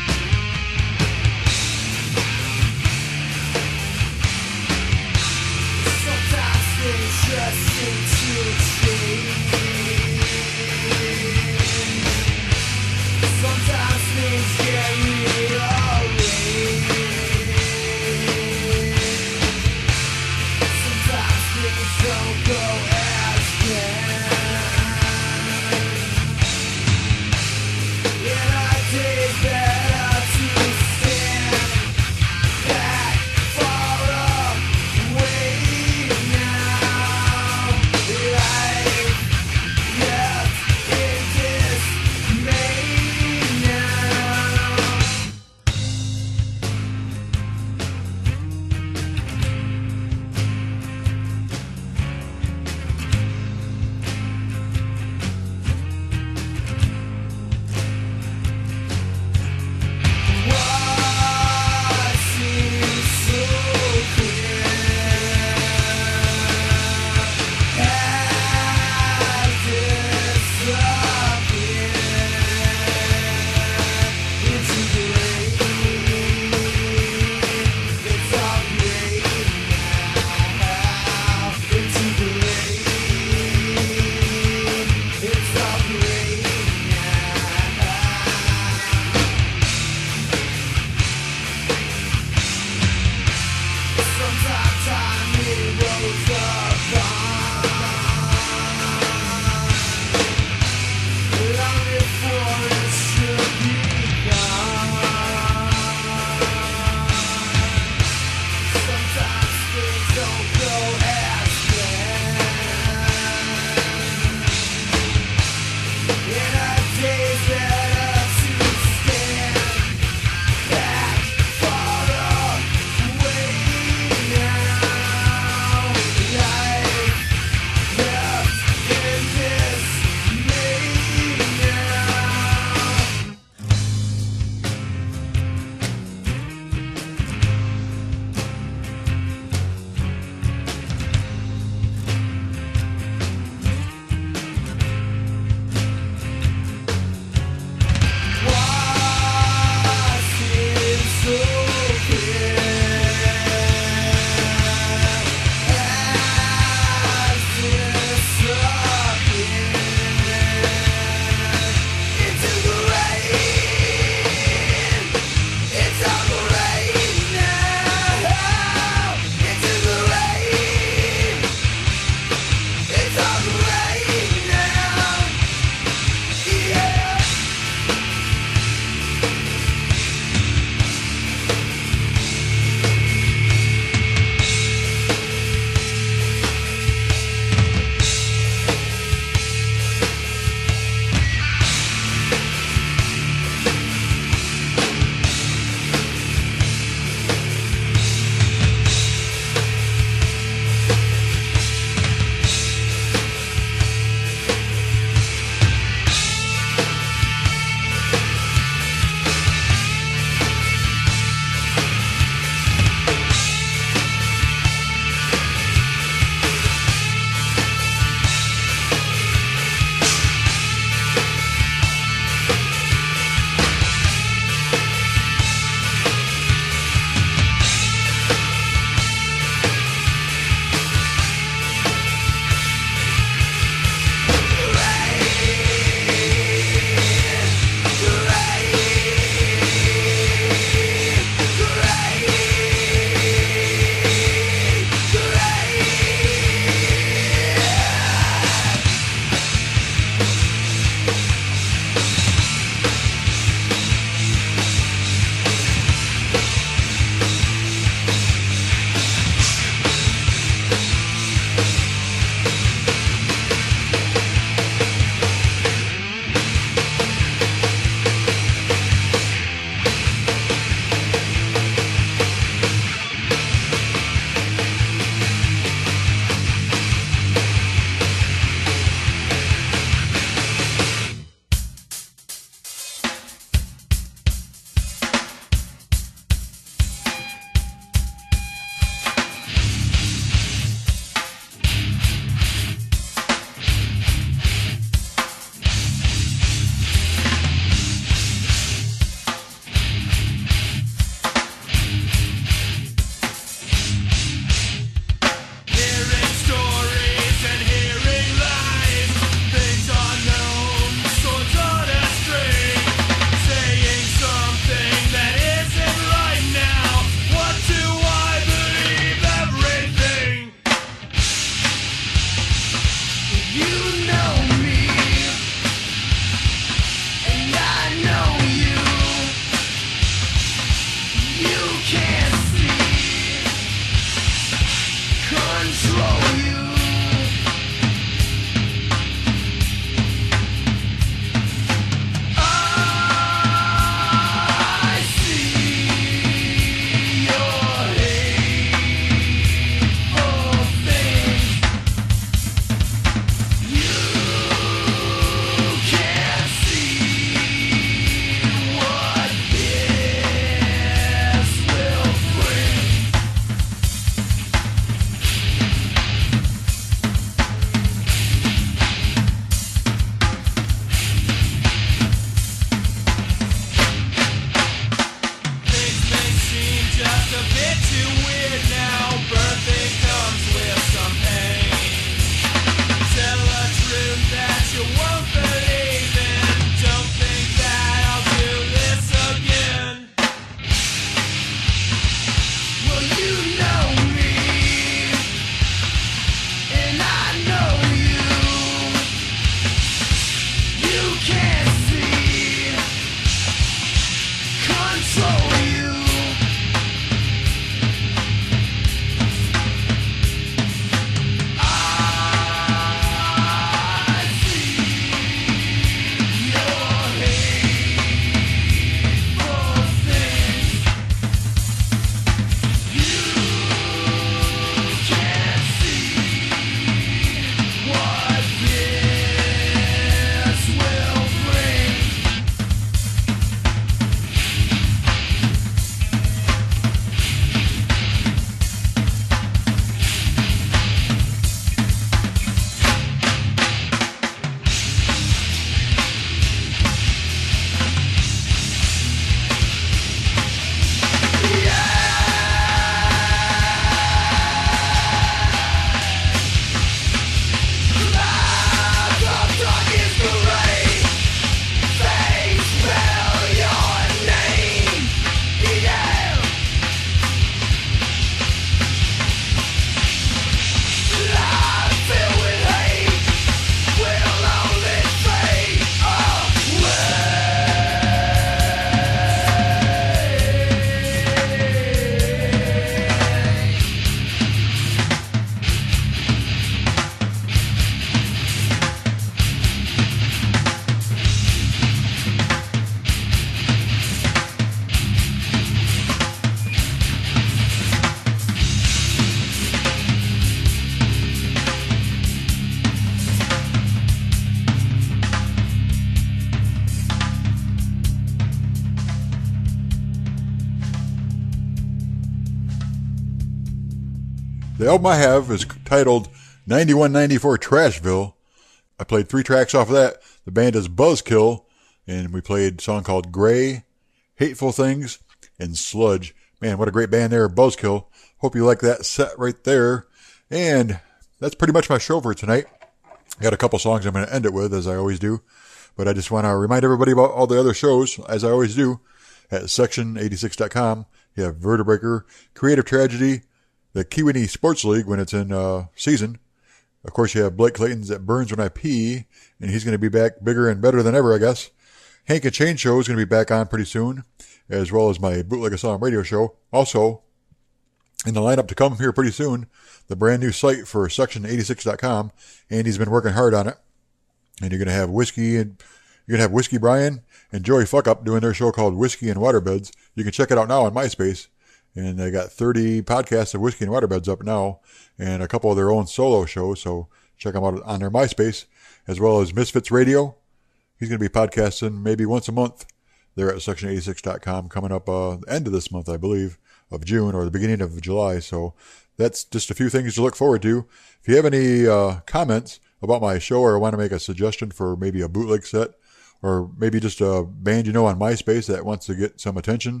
album I have is titled ninety-one ninety-four Trashville. I played three tracks off of that. The band is Buzzkill, and we played a song called Gray, Hateful Things, and Sludge. Man, what a great band there, Buzzkill. Hope you like that set right there. And that's pretty much my show for tonight. I got a couple songs I'm going to end it with, as I always do. But I just want to remind everybody about all the other shows, as I always do, at section eighty-six dot com. You have Vertebreaker, Creative Tragedy, the Kewanee Sports League when it's in uh, season. Of course, you have Blake Clayton's It Burns When I Pee, and he's going to be back bigger and better than ever, I guess. Hank and Chain Show is going to be back on pretty soon, as well as my Bootleg Asylum radio show. Also, in the lineup to come here pretty soon, the brand new site for section eighty-six dot com. Andy's been working hard on it. And you're going to have Whiskey and you're going to have Whiskey Brian and Joey Fuckup doing their show called Whiskey and Waterbeds. You can check it out now on MySpace. And they got thirty podcasts of Whiskey and Waterbeds up now, and a couple of their own solo shows. So check them out on their MySpace, as well as Misfits Radio. He's going to be podcasting maybe once a month there at section eighty-six dot com coming up uh, the end of this month, I believe, of June or the beginning of July. So that's just a few things to look forward to. If you have any uh, comments about my show or want to make a suggestion for maybe a bootleg set or maybe just a band you know on MySpace that wants to get some attention,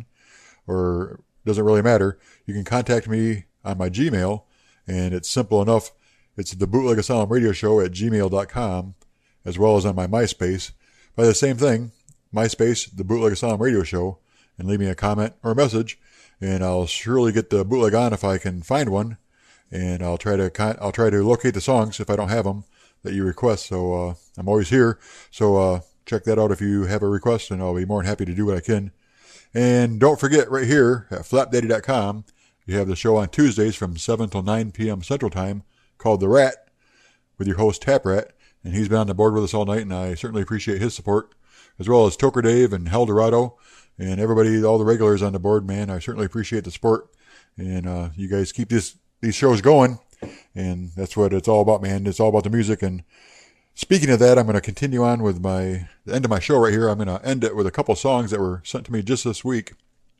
or doesn't really matter, you can contact me on my Gmail, and it's simple enough. It's the Bootleg Asylum Radio Show at gmail dot com, as well as on my MySpace. By the same thing, MySpace, the Bootleg Asylum Radio Show, and leave me a comment or a message, and I'll surely get the bootleg on if I can find one, and I'll try to con- I'll try to locate the songs if I don't have them that you request. So uh, I'm always here. So uh, check that out if you have a request, and I'll be more than happy to do what I can. And don't forget, right here at flap daddy dot com, you have the show on Tuesdays from seven till nine p.m. Central Time called The Rat with your host Tap Rat. And he's been on the board with us all night, and I certainly appreciate his support, as well as Toker Dave and Hell Dorado and everybody, all the regulars on the board, man. I certainly appreciate the support. And uh, you guys keep this these shows going, and that's what it's all about, man. It's all about the music. And speaking of that, I'm going to continue on with my the end of my show right here. I'm going to end it with a couple songs that were sent to me just this week.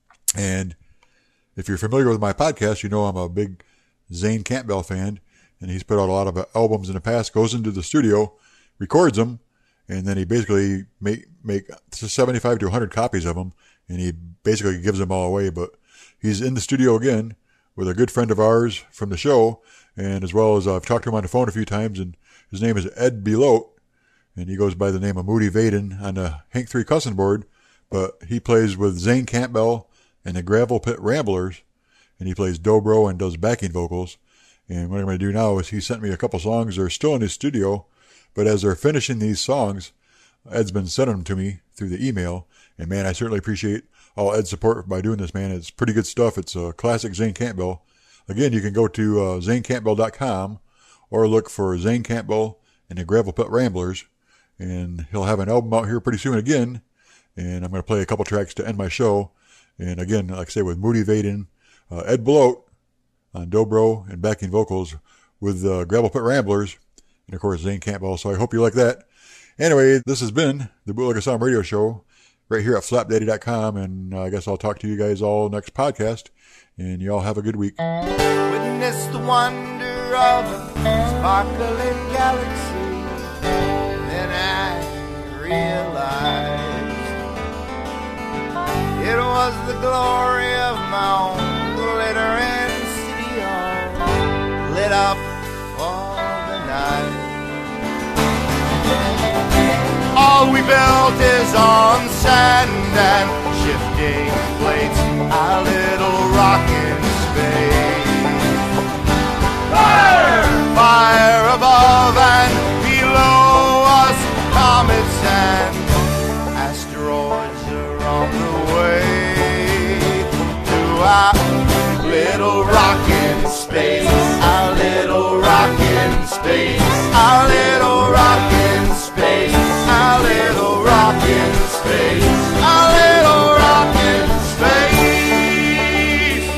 And if you're familiar with my podcast, you know I'm a big Zane Campbell fan, and he's put out a lot of albums in the past, goes into the studio, records them, and then he basically make make seventy-five to one hundred copies of them, and he basically gives them all away. But he's in the studio again with a good friend of ours from the show, and as well as I've talked to him on the phone a few times, and his name is Ed Belote, and he goes by the name of Moody Vaden on the Hank three cussing board, but he plays with Zane Campbell and the Gravel Pit Ramblers, and he plays dobro and does backing vocals. And what I'm going to do now is he sent me a couple songs. They're still in his studio, but as they're finishing these songs, Ed's been sending them to me through the email. And man, I certainly appreciate all Ed's support by doing this, man. It's pretty good stuff. It's a classic Zane Campbell. Again, you can go to uh, zane campbell dot com or look for Zane Campbell and the Gravel Pit Ramblers, and he'll have an album out here pretty soon again. And I'm going to play a couple tracks to end my show. And again, like I say, with Moody Vaden, uh, Ed Belote on dobro and backing vocals with uh, Gravel Pit Ramblers, and of course Zane Campbell. So I hope you like that. Anyway, this has been the Bootleg Asylum Radio Show right here at flap daddy dot com, and uh, I guess I'll talk to you guys all next podcast, and you all have a good week. Witness the wonder of a sparkling galaxy. Then I realized it was the glory of my own glittering city hall, lit up for the night. All we built is on sand and shifting plates, our little rockin' space. Fire! Fire above and below us, comets and asteroids are on the way to our little rockin' space, our little rockin' space, our little rockin' space, our little rockin' space, our little rockin' space.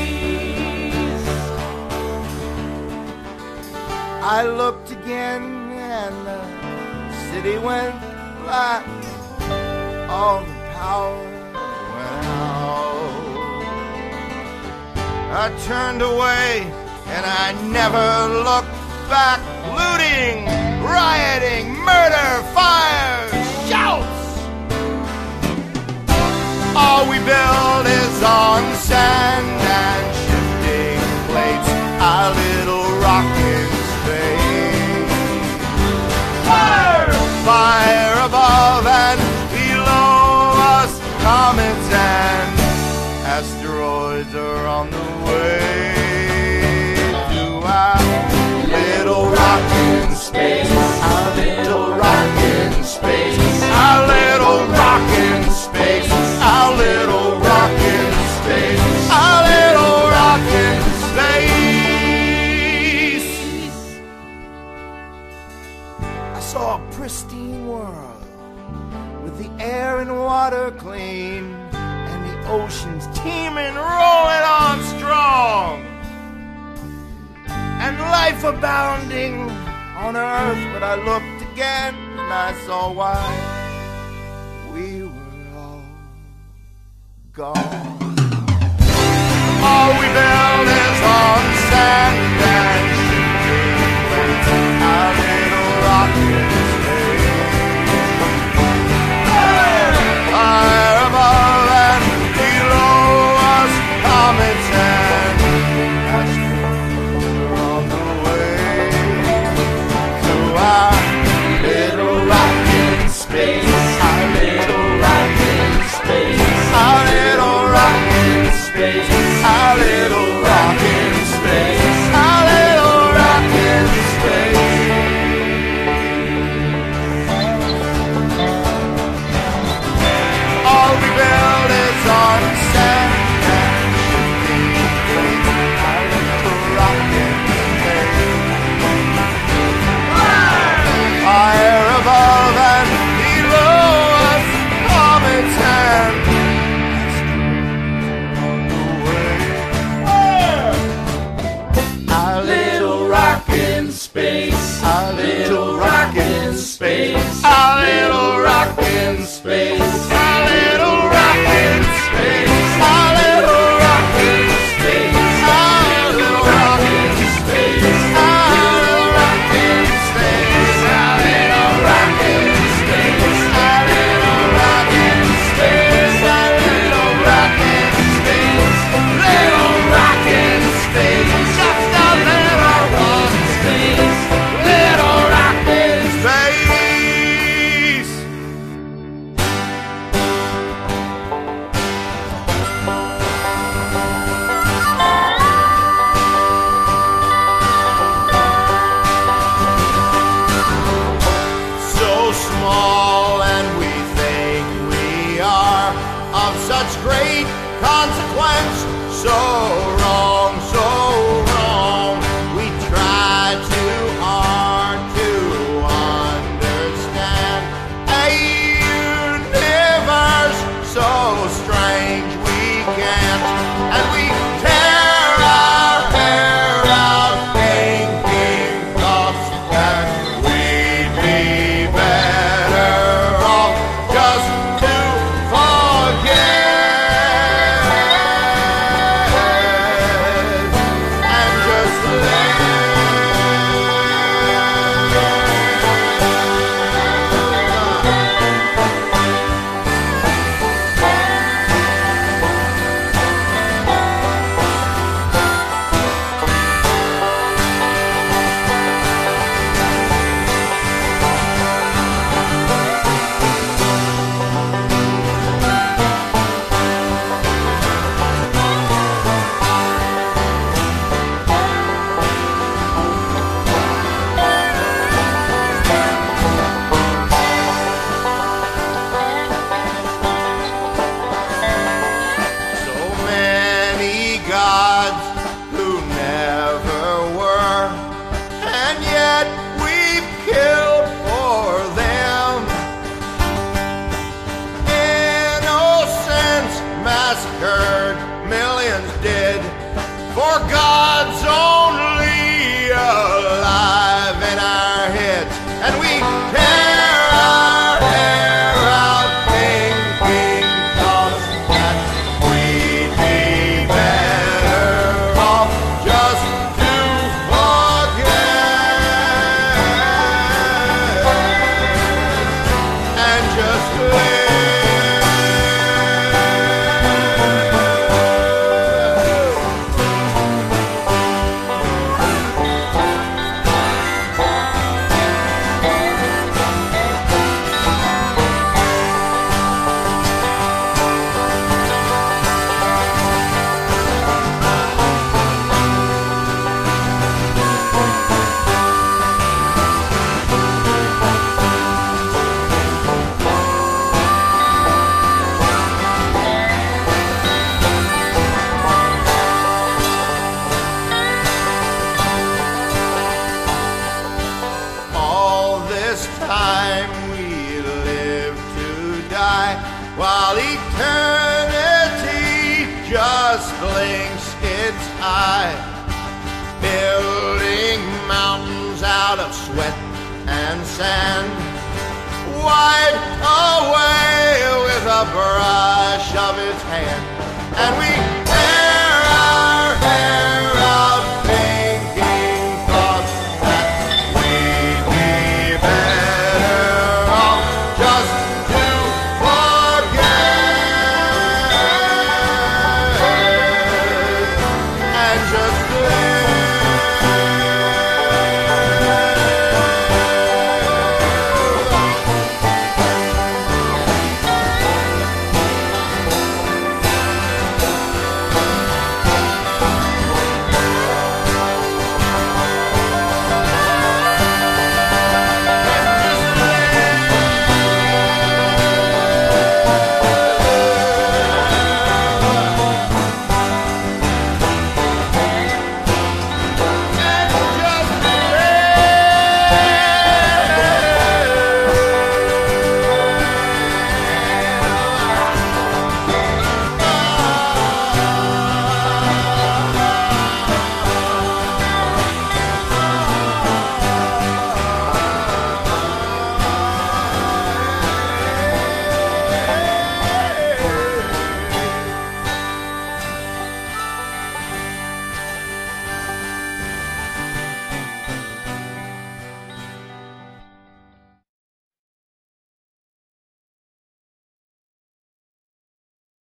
I looked again and the city went black, all the power went out. I turned away and I never look back. Looting, rioting, murder, fire, shouts. All we build is on sand and shifting plates, our little rocking space. Fire! Fire above and below us, comets and asteroids are on the way to our little rocking space, our little rocking space, our little rocking space, our little rocking space, our little rocking space. I saw a pristine world with the air and water clean, and the oceans teeming, rolling on strong, and life abounding on earth. But I looked again and I saw why we were all gone. All we build is on sand and shifting plates, our little rocking space. Fire above and below us, comets and asteroids are on the way to our little rocking space, our little rocking space, our little rocking space, our little rocking space, our little rocking space. All we build is on sand and shifting plates, our little rocking space. Fire above and below us, comets and our little rockin' space, our little rockin' space, our little rockin' space, our little rockin' space, our little rockin' space, our little rockin' space, our little rockin' space, our little rockin' space, our little rockin' space, our little rockin' space, little rockin' space, just a little rockin' space, little rockin' space. So small and we think we are of such great consequence. So wrong, so wrong. We try too hard to understand a universe so strange we can't, and we tear our hair out thinking thoughts that we'd be better off just to forget. time we live to die, while eternity just blinks its eye, building mountains out of sweat and sand, wiped away with a brush of its hand. And we